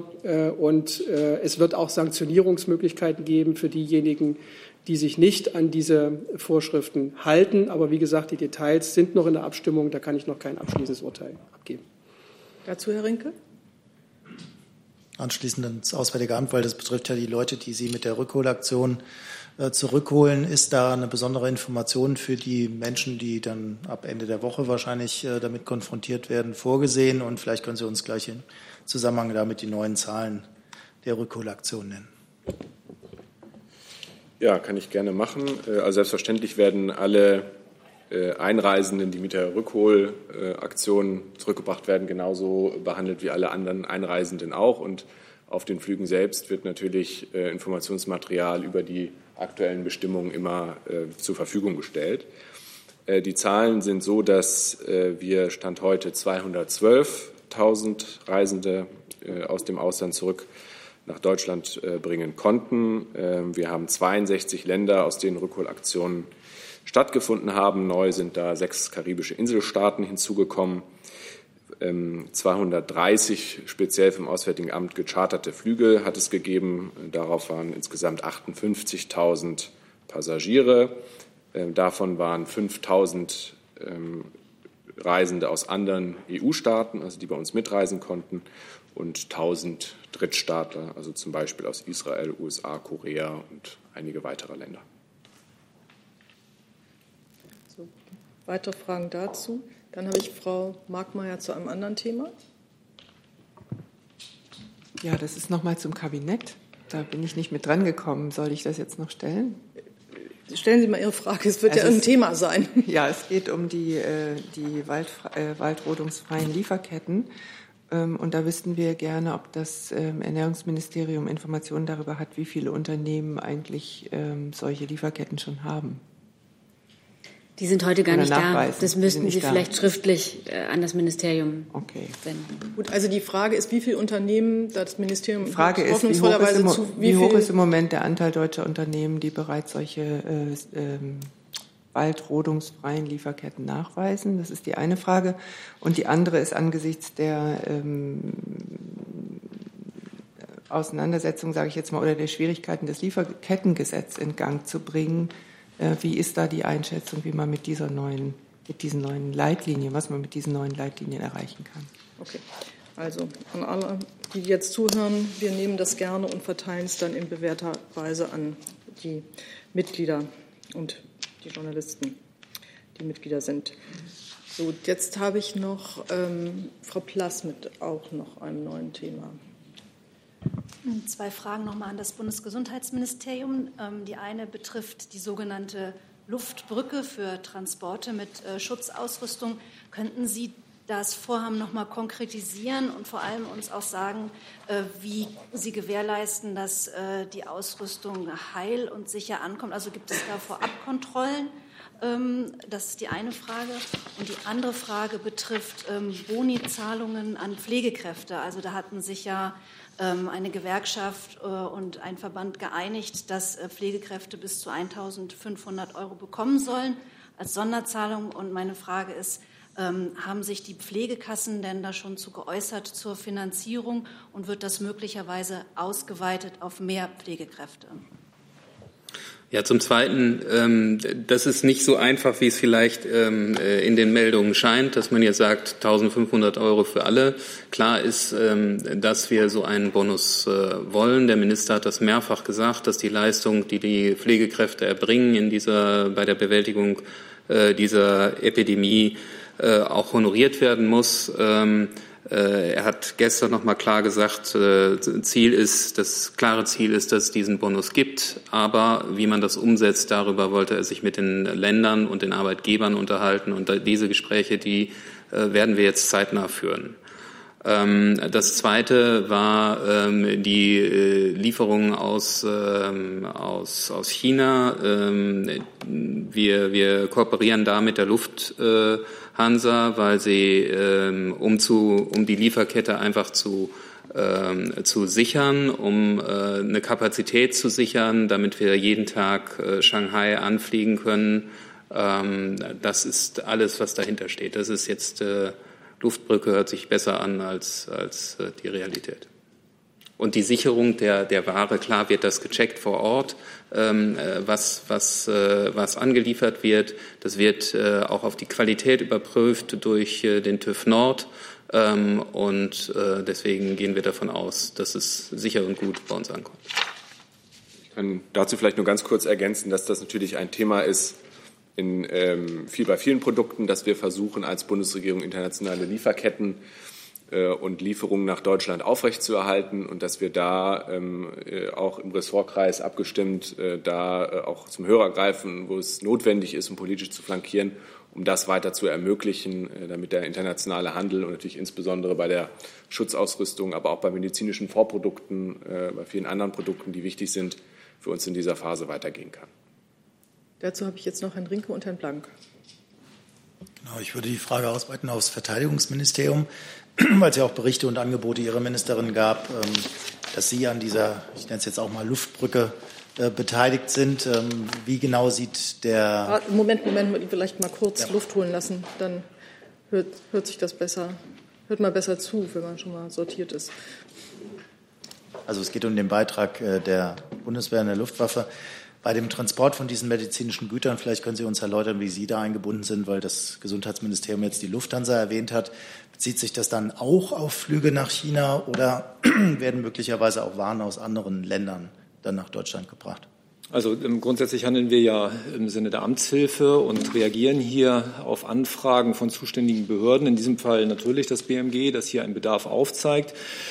und es wird auch Sanktionierungsmöglichkeiten geben für diejenigen, die sich nicht an diese Vorschriften halten. Aber wie gesagt, die Details sind noch in der Abstimmung, da kann ich noch kein abschließendes Urteil abgeben. Dazu Herr Rinke? Anschließend ins Auswärtige Amt, weil das betrifft ja die Leute, die Sie mit der Rückholaktion äh, zurückholen. Ist da eine besondere Information für die Menschen, die dann ab Ende der Woche wahrscheinlich äh, damit konfrontiert werden, vorgesehen? Und vielleicht können Sie uns gleich im Zusammenhang damit die neuen Zahlen der Rückholaktion nennen. Ja, kann ich gerne machen. Also selbstverständlich werden alle Einreisenden, die mit der Rückholaktion zurückgebracht werden, genauso behandelt wie alle anderen Einreisenden auch. Und auf den Flügen selbst wird natürlich Informationsmaterial über die aktuellen Bestimmungen immer zur Verfügung gestellt. Die Zahlen sind so, dass wir Stand heute zweihundertzwölftausend Reisende aus dem Ausland zurück nach Deutschland bringen konnten. Wir haben zweiundsechzig Länder, aus denen Rückholaktionen stattgefunden haben. Neu sind da sechs karibische Inselstaaten hinzugekommen. zweihundertdreißig speziell vom Auswärtigen Amt gecharterte Flüge hat es gegeben. Darauf waren insgesamt achtundfünfzigtausend Passagiere. Davon waren fünftausend Reisende aus anderen E U-Staaten, also die bei uns mitreisen konnten, und tausend Drittstaatler, also zum Beispiel aus Israel, U S A, Korea und einige weitere Länder. So, weitere Fragen dazu? Dann habe ich Frau Markmeier zu einem anderen Thema. Ja, das ist noch mal zum Kabinett. Da bin ich nicht mit dran gekommen. Soll ich das jetzt noch stellen? Stellen Sie mal Ihre Frage. Es wird also ja ein Thema sein. Ja, es geht um die, die Wald, äh, waldrodungsfreien Lieferketten. Und da wüssten wir gerne, ob das Ernährungsministerium Informationen darüber hat, wie viele Unternehmen eigentlich solche Lieferketten schon haben. Die sind heute gar Oder nicht nachweisen. da. Das müssten Sie da. vielleicht schriftlich an das Ministerium okay. senden. Gut, also die Frage ist, wie viele Unternehmen das Ministerium die Frage ist, wie hoch ist, im, zu, wie wie hoch ist im Moment der Anteil deutscher Unternehmen, die bereits solche äh, äh, waldrodungsfreien Lieferketten nachweisen? Das ist die eine Frage. Und die andere ist angesichts der ähm, Auseinandersetzung, sage ich jetzt mal, oder der Schwierigkeiten des Lieferkettengesetzes in Gang zu bringen. Äh, wie ist da die Einschätzung, wie man mit dieser neuen, mit diesen neuen Leitlinien, was man mit diesen neuen Leitlinien erreichen kann? Okay. Also an alle, die jetzt zuhören, wir nehmen das gerne und verteilen es dann in bewährter Weise an die Mitglieder und die Journalisten, die Mitglieder sind. So, jetzt habe ich noch ähm, Frau Plass mit auch noch einem neuen Thema. Zwei Fragen nochmal an das Bundesgesundheitsministerium. Die eine betrifft die sogenannte Luftbrücke für Transporte mit Schutzausrüstung. Könnten Sie das Vorhaben noch mal konkretisieren und vor allem uns auch sagen, wie Sie gewährleisten, dass die Ausrüstung heil und sicher ankommt? Also gibt es da Vorabkontrollen? Das ist die eine Frage. Und die andere Frage betrifft Bonizahlungen an Pflegekräfte. Also da hatten sich ja eine Gewerkschaft und ein Verband geeinigt, dass Pflegekräfte bis zu eintausendfünfhundert Euro bekommen sollen als Sonderzahlung. Und meine Frage ist, haben sich die Pflegekassen denn da schon zu geäußert zur Finanzierung und wird das möglicherweise ausgeweitet auf mehr Pflegekräfte? Ja, zum Zweiten, ähm, das ist nicht so einfach, wie es vielleicht ähm, in den Meldungen scheint, dass man jetzt sagt, eintausendfünfhundert Euro für alle. Klar ist, ähm, dass wir so einen Bonus äh, wollen. Der Minister hat das mehrfach gesagt, dass die Leistung, die die Pflegekräfte erbringen in dieser, bei der Bewältigung äh, dieser Epidemie, äh, auch honoriert werden muss. Ähm, Er hat gestern noch mal klar gesagt, Ziel ist, das klare Ziel ist, dass es diesen Bonus gibt. Aber wie man das umsetzt, darüber wollte er sich mit den Ländern und den Arbeitgebern unterhalten. Und diese Gespräche, die werden wir jetzt zeitnah führen. Das Zweite war die Lieferung aus, aus, aus China. Wir, wir kooperieren da mit der Lufthansa, weil sie, um, zu, um die Lieferkette einfach zu, zu sichern, um eine Kapazität zu sichern, damit wir jeden Tag Shanghai anfliegen können. Das ist alles, was dahinter steht. Das ist jetzt Luftbrücke hört sich besser an als, als äh, die Realität. Und die Sicherung der, der Ware, klar wird das gecheckt vor Ort, ähm, was, was, äh, was angeliefert wird. Das wird äh, auch auf die Qualität überprüft durch äh, den TÜV Nord. Ähm, und äh, deswegen gehen wir davon aus, dass es sicher und gut bei uns ankommt. Ich kann dazu vielleicht nur ganz kurz ergänzen, dass das natürlich ein Thema ist, in, ähm, viel, bei vielen Produkten, dass wir versuchen, als Bundesregierung internationale Lieferketten äh, und Lieferungen nach Deutschland aufrechtzuerhalten und dass wir da ähm, äh, auch im Ressortkreis abgestimmt äh, da äh, auch zum Hörer greifen, wo es notwendig ist, um politisch zu flankieren, um das weiter zu ermöglichen, äh, damit der internationale Handel und natürlich insbesondere bei der Schutzausrüstung, aber auch bei medizinischen Vorprodukten, äh, bei vielen anderen Produkten, die wichtig sind, für uns in dieser Phase weitergehen kann. Dazu habe ich jetzt noch Herrn Rinke und Herrn Blank. Genau, ich würde die Frage ausweiten aufs Verteidigungsministerium, weil es ja auch Berichte und Angebote Ihrer Ministerin gab, dass Sie an dieser, ich nenne es jetzt auch mal Luftbrücke, beteiligt sind. Wie genau sieht der... Moment, Moment, vielleicht mal kurz ja. Luft holen lassen, dann hört, hört sich das besser, hört mal besser zu, wenn man schon mal sortiert ist. Also es geht um den Beitrag der Bundeswehr in der Luftwaffe. Bei dem Transport von diesen medizinischen Gütern, vielleicht können Sie uns erläutern, wie Sie da eingebunden sind, weil das Gesundheitsministerium jetzt die Lufthansa erwähnt hat. Bezieht sich das dann auch auf Flüge nach China oder werden möglicherweise auch Waren aus anderen Ländern dann nach Deutschland gebracht? Also grundsätzlich handeln wir ja im Sinne der Amtshilfe und reagieren hier auf Anfragen von zuständigen Behörden, in diesem Fall natürlich das B M G, das hier einen Bedarf aufzeigt.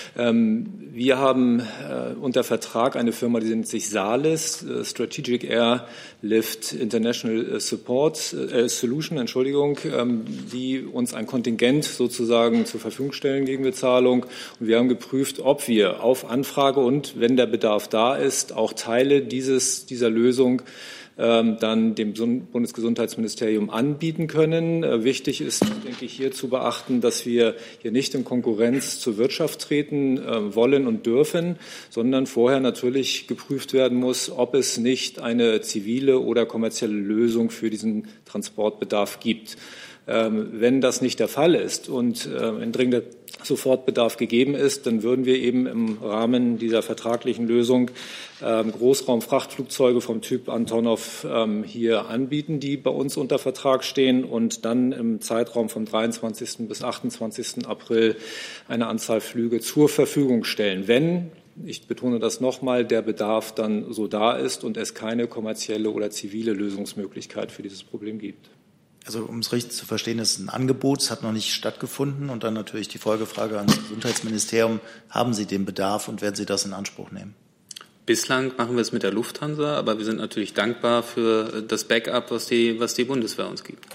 Wir haben unter Vertrag eine Firma, die nennt sich SALIS, Strategic Airlift International Support äh, Solution, Entschuldigung, die uns ein Kontingent sozusagen zur Verfügung stellen gegen Bezahlung. Und wir haben geprüft, ob wir auf Anfrage und, wenn der Bedarf da ist, auch Teile dieses dieser Lösung ähm, dann dem Bundesgesundheitsministerium anbieten können. Äh, wichtig ist, denke ich, hier zu beachten, dass wir hier nicht in Konkurrenz zur Wirtschaft treten äh, wollen und dürfen, sondern vorher natürlich geprüft werden muss, ob es nicht eine zivile oder kommerzielle Lösung für diesen Transportbedarf gibt. Ähm, wenn das nicht der Fall ist und äh, ein dringender Sofortbedarf gegeben ist, dann würden wir eben im Rahmen dieser vertraglichen Lösung ähm, Großraumfrachtflugzeuge vom Typ Antonov ähm, hier anbieten, die bei uns unter Vertrag stehen und dann im Zeitraum vom dreiundzwanzigsten bis achtundzwanzigsten April eine Anzahl Flüge zur Verfügung stellen. Wenn ich betone das nochmal, der Bedarf dann so da ist und es keine kommerzielle oder zivile Lösungsmöglichkeit für dieses Problem gibt. Also um es richtig zu verstehen, ist ein Angebot, es hat noch nicht stattgefunden. Und dann natürlich die Folgefrage ans Gesundheitsministerium, haben Sie den Bedarf und werden Sie das in Anspruch nehmen? Bislang machen wir es mit der Lufthansa, aber wir sind natürlich dankbar für das Backup, was die, was die Bundeswehr uns gibt.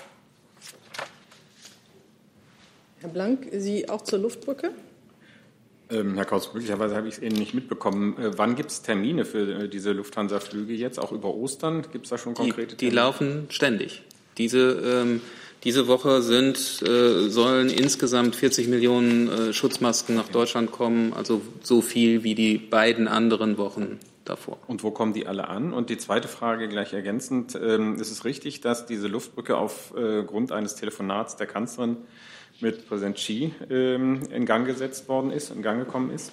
Herr Blank, Sie auch zur Luftbrücke? Ähm, Herr Kautz, möglicherweise habe ich es eben nicht mitbekommen. Äh, wann gibt es Termine für äh, diese Lufthansa-Flüge jetzt, auch über Ostern? Gibt es da schon konkrete Termine? Die, die laufen ständig. Diese, ähm, diese Woche sind, äh, sollen insgesamt vierzig Millionen äh, Schutzmasken nach Deutschland kommen, also so viel wie die beiden anderen Wochen davor. Und wo kommen die alle an? Und die zweite Frage gleich ergänzend. Ähm, ist es richtig, dass diese Luftbrücke aufgrund äh, eines Telefonats der Kanzlerin mit Präsident Xi ähm, in Gang gesetzt worden ist, in Gang gekommen ist?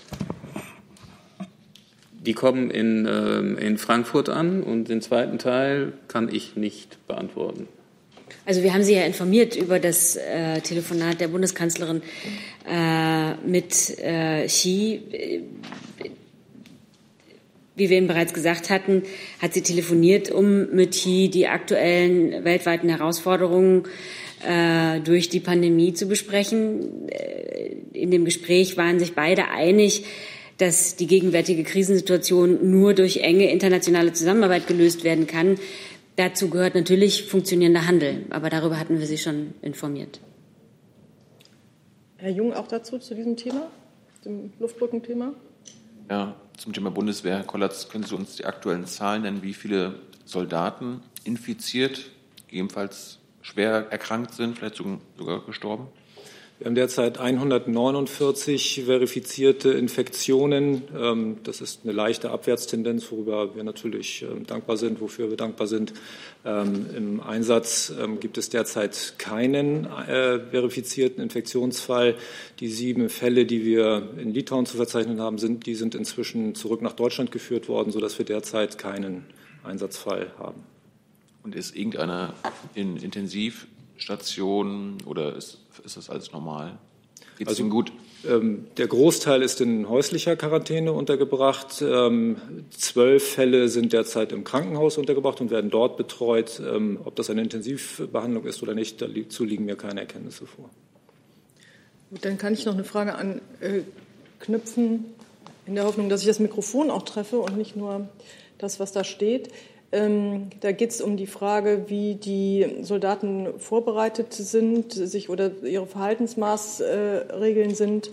Die kommen in, äh, in Frankfurt an und den zweiten Teil kann ich nicht beantworten. Also wir haben Sie ja informiert über das äh, Telefonat der Bundeskanzlerin äh, mit äh, Xi. Wie wir Ihnen bereits gesagt hatten, hat sie telefoniert, um mit Xi die aktuellen weltweiten Herausforderungen äh, durch die Pandemie zu besprechen. In dem Gespräch waren sich beide einig, dass die gegenwärtige Krisensituation nur durch enge internationale Zusammenarbeit gelöst werden kann. Dazu gehört natürlich funktionierender Handel, aber darüber hatten wir Sie schon informiert. Herr Jung, auch dazu, zu diesem Thema, dem Luftbrückenthema? Ja, zum Thema Bundeswehr, Herr Kollatz, können Sie uns die aktuellen Zahlen nennen, wie viele Soldaten infiziert, gegebenenfalls schwer erkrankt sind, vielleicht sogar gestorben? Wir haben derzeit hundertneunundvierzig verifizierte Infektionen. Das ist eine leichte Abwärtstendenz, worüber wir natürlich dankbar sind, wofür wir dankbar sind. Im Einsatz gibt es derzeit keinen verifizierten Infektionsfall. Die sieben Fälle, die wir in Litauen zu verzeichnen haben, sind, die sind inzwischen zurück nach Deutschland geführt worden, sodass wir derzeit keinen Einsatzfall haben. Und ist irgendeiner in Intensivstationen oder ist, ist das alles normal? Geht's also Ihnen gut? Ähm, der Großteil ist in häuslicher Quarantäne untergebracht. Ähm, zwölf Fälle sind derzeit im Krankenhaus untergebracht und werden dort betreut. Ähm, ob das eine Intensivbehandlung ist oder nicht, dazu liegen mir keine Erkenntnisse vor. Gut, dann kann ich noch eine Frage anknüpfen, in der Hoffnung, dass ich das Mikrofon auch treffe und nicht nur das, was da steht. Ähm, da geht es um die Frage, wie die Soldaten vorbereitet sind, sich oder ihre Verhaltensmaßregeln äh, sind.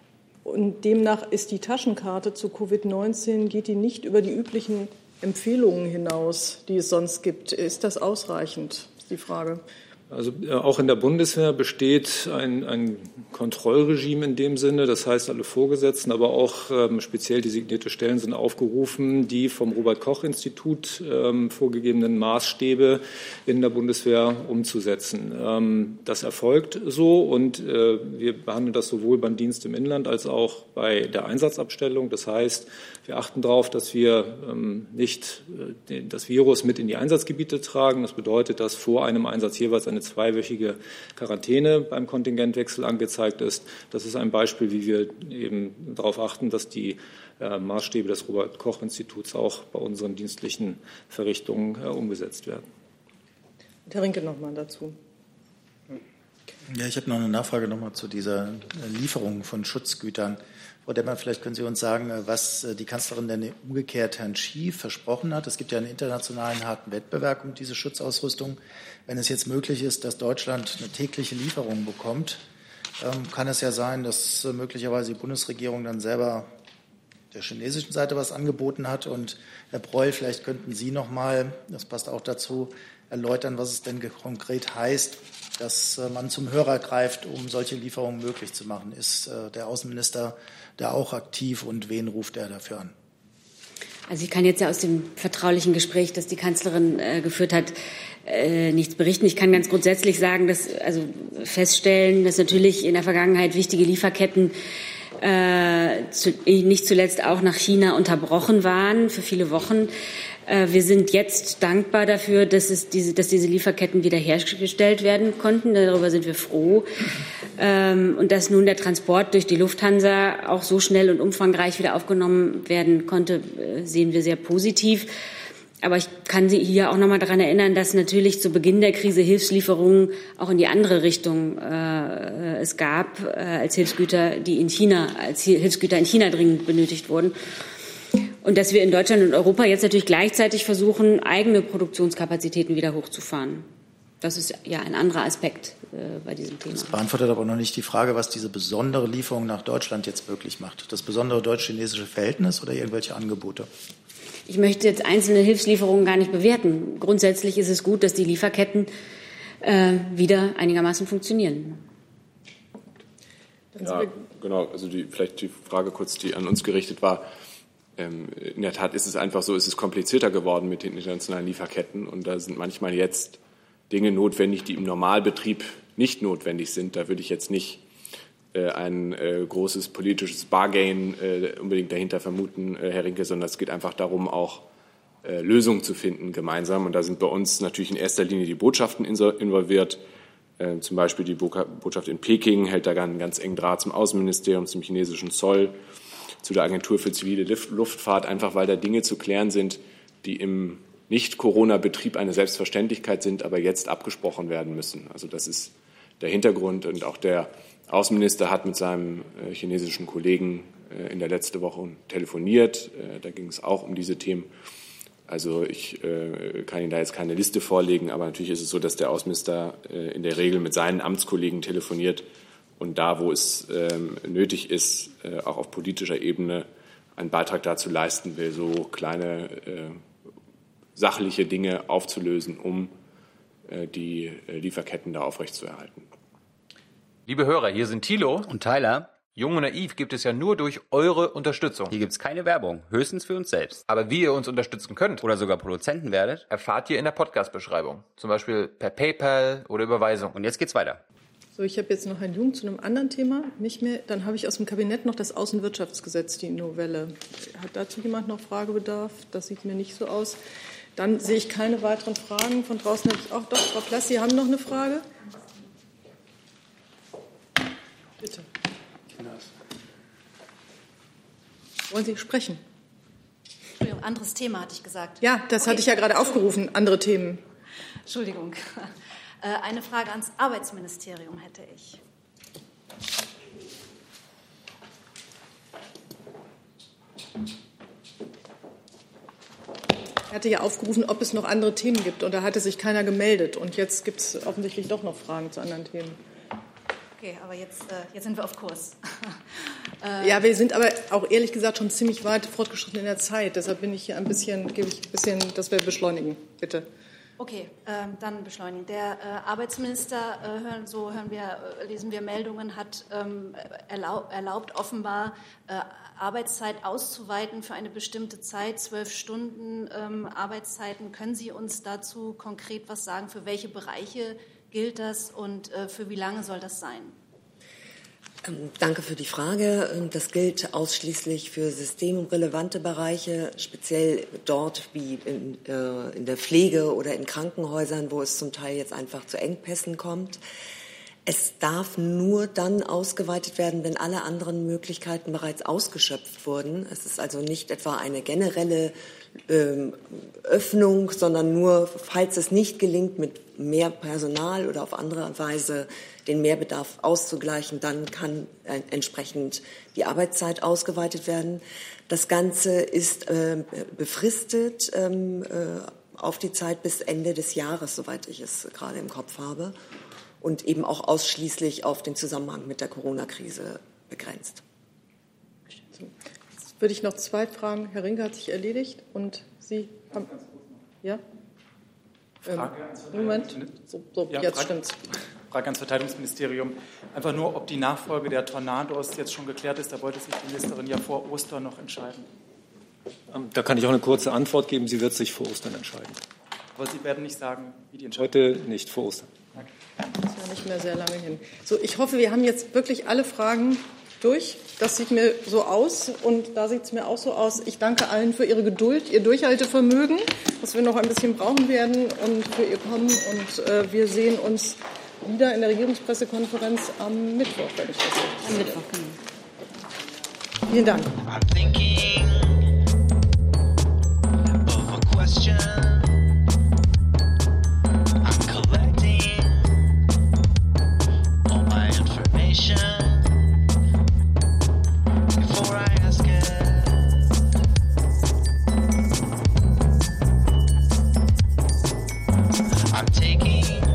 Und demnach ist die Taschenkarte zu Covid neunzehn, geht die nicht über die üblichen Empfehlungen hinaus, die es sonst gibt. Ist das ausreichend, ist die Frage. Also äh, auch in der Bundeswehr besteht ein, ein Kontrollregime in dem Sinne. Das heißt, alle Vorgesetzten, aber auch ähm, speziell designierte Stellen sind aufgerufen, die vom Robert-Koch-Institut ähm, vorgegebenen Maßstäbe in der Bundeswehr umzusetzen. Ähm, das erfolgt so und äh, wir behandeln das sowohl beim Dienst im Inland als auch bei der Einsatzabstellung. Das heißt, wir achten darauf, dass wir ähm, nicht äh, das Virus mit in die Einsatzgebiete tragen. Das bedeutet, dass vor einem Einsatz jeweils eine zweiwöchige Quarantäne beim Kontingentwechsel angezeigt ist. Das ist ein Beispiel, wie wir eben darauf achten, dass die äh, Maßstäbe des Robert-Koch-Instituts auch bei unseren dienstlichen Verrichtungen äh, umgesetzt werden. Und Herr Rinke noch mal dazu. Ja, ich habe noch eine Nachfrage noch mal zu dieser Lieferung von Schutzgütern. Frau Demmer, vielleicht können Sie uns sagen, was die Kanzlerin denn umgekehrt Herrn Xi versprochen hat. Es gibt ja einen internationalen harten Wettbewerb um diese Schutzausrüstung. Wenn es jetzt möglich ist, dass Deutschland eine tägliche Lieferung bekommt, kann es ja sein, dass möglicherweise die Bundesregierung dann selber der chinesischen Seite was angeboten hat. Und Herr Breul, vielleicht könnten Sie noch mal, das passt auch dazu, erläutern, was es denn konkret heißt, dass man zum Hörer greift, um solche Lieferungen möglich zu machen. Ist der Außenminister da auch aktiv und wen ruft er dafür an? Also ich kann jetzt ja aus dem vertraulichen Gespräch, das die Kanzlerin äh, geführt hat, äh, nichts berichten. Ich kann ganz grundsätzlich sagen, dass also feststellen, dass natürlich in der Vergangenheit wichtige Lieferketten äh, zu, nicht zuletzt auch nach China unterbrochen waren für viele Wochen. Wir sind jetzt dankbar dafür, dass, es diese, dass diese Lieferketten wiederhergestellt werden konnten. Darüber sind wir froh. Und dass nun der Transport durch die Lufthansa auch so schnell und umfangreich wieder aufgenommen werden konnte, sehen wir sehr positiv. Aber ich kann Sie hier auch noch mal daran erinnern, dass natürlich zu Beginn der Krise Hilfslieferungen auch in die andere Richtung äh, es gab, äh, als Hilfsgüter, die in China, als Hilfsgüter in China dringend benötigt wurden. Und dass wir in Deutschland und Europa jetzt natürlich gleichzeitig versuchen, eigene Produktionskapazitäten wieder hochzufahren. Das ist ja ein anderer Aspekt äh, bei diesem Thema. Das beantwortet aber noch nicht die Frage, was diese besondere Lieferung nach Deutschland jetzt wirklich macht. Das besondere deutsch-chinesische Verhältnis oder irgendwelche Angebote? Ich möchte jetzt einzelne Hilfslieferungen gar nicht bewerten. Grundsätzlich ist es gut, dass die Lieferketten äh, wieder einigermaßen funktionieren. Ja, genau. Also die, vielleicht die Frage kurz, die an uns gerichtet war. Ähm, in der Tat ist es einfach so, es ist komplizierter geworden mit den internationalen Lieferketten. Und da sind manchmal jetzt Dinge notwendig, die im Normalbetrieb nicht notwendig sind. Da würde ich jetzt nicht äh, ein äh, großes politisches Bargain äh, unbedingt dahinter vermuten, äh, Herr Rinke, sondern es geht einfach darum, auch äh, Lösungen zu finden gemeinsam. Und da sind bei uns natürlich in erster Linie die Botschaften involviert. Äh, zum Beispiel die Botschaft in Peking hält da einen ganz engen Draht zum Außenministerium, zum chinesischen Zoll, zu der Agentur für zivile Luftfahrt, einfach weil da Dinge zu klären sind, die im Nicht-Corona-Betrieb eine Selbstverständlichkeit sind, aber jetzt abgesprochen werden müssen. Also das ist der Hintergrund. Und auch der Außenminister hat mit seinem äh, chinesischen Kollegen äh, in der letzten Woche telefoniert. Äh, da ging es auch um diese Themen. Also ich äh, kann Ihnen da jetzt keine Liste vorlegen, aber natürlich ist es so, dass der Außenminister äh, in der Regel mit seinen Amtskollegen telefoniert und da, wo es äh, nötig ist, äh, auch auf politischer Ebene einen Beitrag dazu leisten will, so kleine äh, sachliche Dinge aufzulösen, um äh, die äh, Lieferketten da aufrechtzuerhalten. Liebe Hörer, hier sind Thilo und Tyler. Jung und Naiv gibt es ja nur durch eure Unterstützung. Hier gibt es keine Werbung, höchstens für uns selbst. Aber wie ihr uns unterstützen könnt oder sogar Produzenten werdet, erfahrt ihr in der Podcast-Beschreibung. Zum Beispiel per PayPal oder Überweisung. Und jetzt geht's weiter. So, ich habe jetzt noch Herrn Jung zu einem anderen Thema. Nicht mehr. Dann habe ich aus dem Kabinett noch das Außenwirtschaftsgesetz, die Novelle. Hat dazu jemand noch Fragebedarf? Das sieht mir nicht so aus. Dann sehe ich keine weiteren Fragen. Von draußen habe ich auch doch. Frau Plass, Sie haben noch eine Frage? Bitte. Wollen Sie sprechen? Entschuldigung, anderes Thema hatte ich gesagt. Ja, das okay. hatte ich ja gerade aufgerufen, andere Themen. Entschuldigung. Eine Frage ans Arbeitsministerium hätte ich. Er hatte ja aufgerufen, ob es noch andere Themen gibt, und da hatte sich keiner gemeldet. Und jetzt gibt es offensichtlich doch noch Fragen zu anderen Themen. Okay, aber jetzt, äh, jetzt sind wir auf Kurs. äh, ja, wir sind aber auch ehrlich gesagt schon ziemlich weit fortgeschritten in der Zeit. Deshalb bin ich hier ein bisschen, gebe ich ein bisschen, dass wir beschleunigen, bitte. Okay, äh, dann beschleunigen. Der äh, Arbeitsminister, äh, hören, so hören wir, äh, lesen wir Meldungen, hat ähm, erlaub, erlaubt, offenbar äh, Arbeitszeit auszuweiten für eine bestimmte Zeit, zwölf Stunden ähm, Arbeitszeiten. Können Sie uns dazu konkret was sagen? Für welche Bereiche gilt das und äh, für wie lange soll das sein? Ähm, danke für die Frage. Das gilt ausschließlich für systemrelevante Bereiche, speziell dort wie in, äh, in der Pflege oder in Krankenhäusern, wo es zum Teil jetzt einfach zu Engpässen kommt. Es darf nur dann ausgeweitet werden, wenn alle anderen Möglichkeiten bereits ausgeschöpft wurden. Es ist also nicht etwa eine generelle ähm, Öffnung, sondern nur, falls es nicht gelingt, mit mehr Personal oder auf andere Weise den Mehrbedarf auszugleichen, dann kann äh, entsprechend die Arbeitszeit ausgeweitet werden. Das Ganze ist äh, befristet ähm, äh, auf die Zeit bis Ende des Jahres, soweit ich es gerade im Kopf habe. Und eben auch ausschließlich auf den Zusammenhang mit der Corona-Krise begrenzt. Jetzt würde ich noch zwei Fragen. Herr Rinke hat sich erledigt und Sie haben... Ja? Frage ähm, Moment. So, so ja, jetzt Frage, stimmt's. Frage ans Verteidigungsministerium. Einfach nur, ob die Nachfolge der Tornados jetzt schon geklärt ist. Da wollte sich die Ministerin ja vor Ostern noch entscheiden. Da kann ich auch eine kurze Antwort geben. Sie wird sich vor Ostern entscheiden. Aber Sie werden nicht sagen, wie die Entscheidung... Heute nicht, vor Ostern. Das ist ja nicht mehr sehr lange hin. So, ich hoffe, wir haben jetzt wirklich alle Fragen durch. Das sieht mir so aus und da sieht es mir auch so aus. Ich danke allen für Ihre Geduld, Ihr Durchhaltevermögen, was wir noch ein bisschen brauchen werden und für Ihr Kommen. Und äh, wir sehen uns wieder in der Regierungspressekonferenz am Mittwoch, wenn ich das richtig sehe. Am Mittwoch, genau. Vielen Dank. I'm taking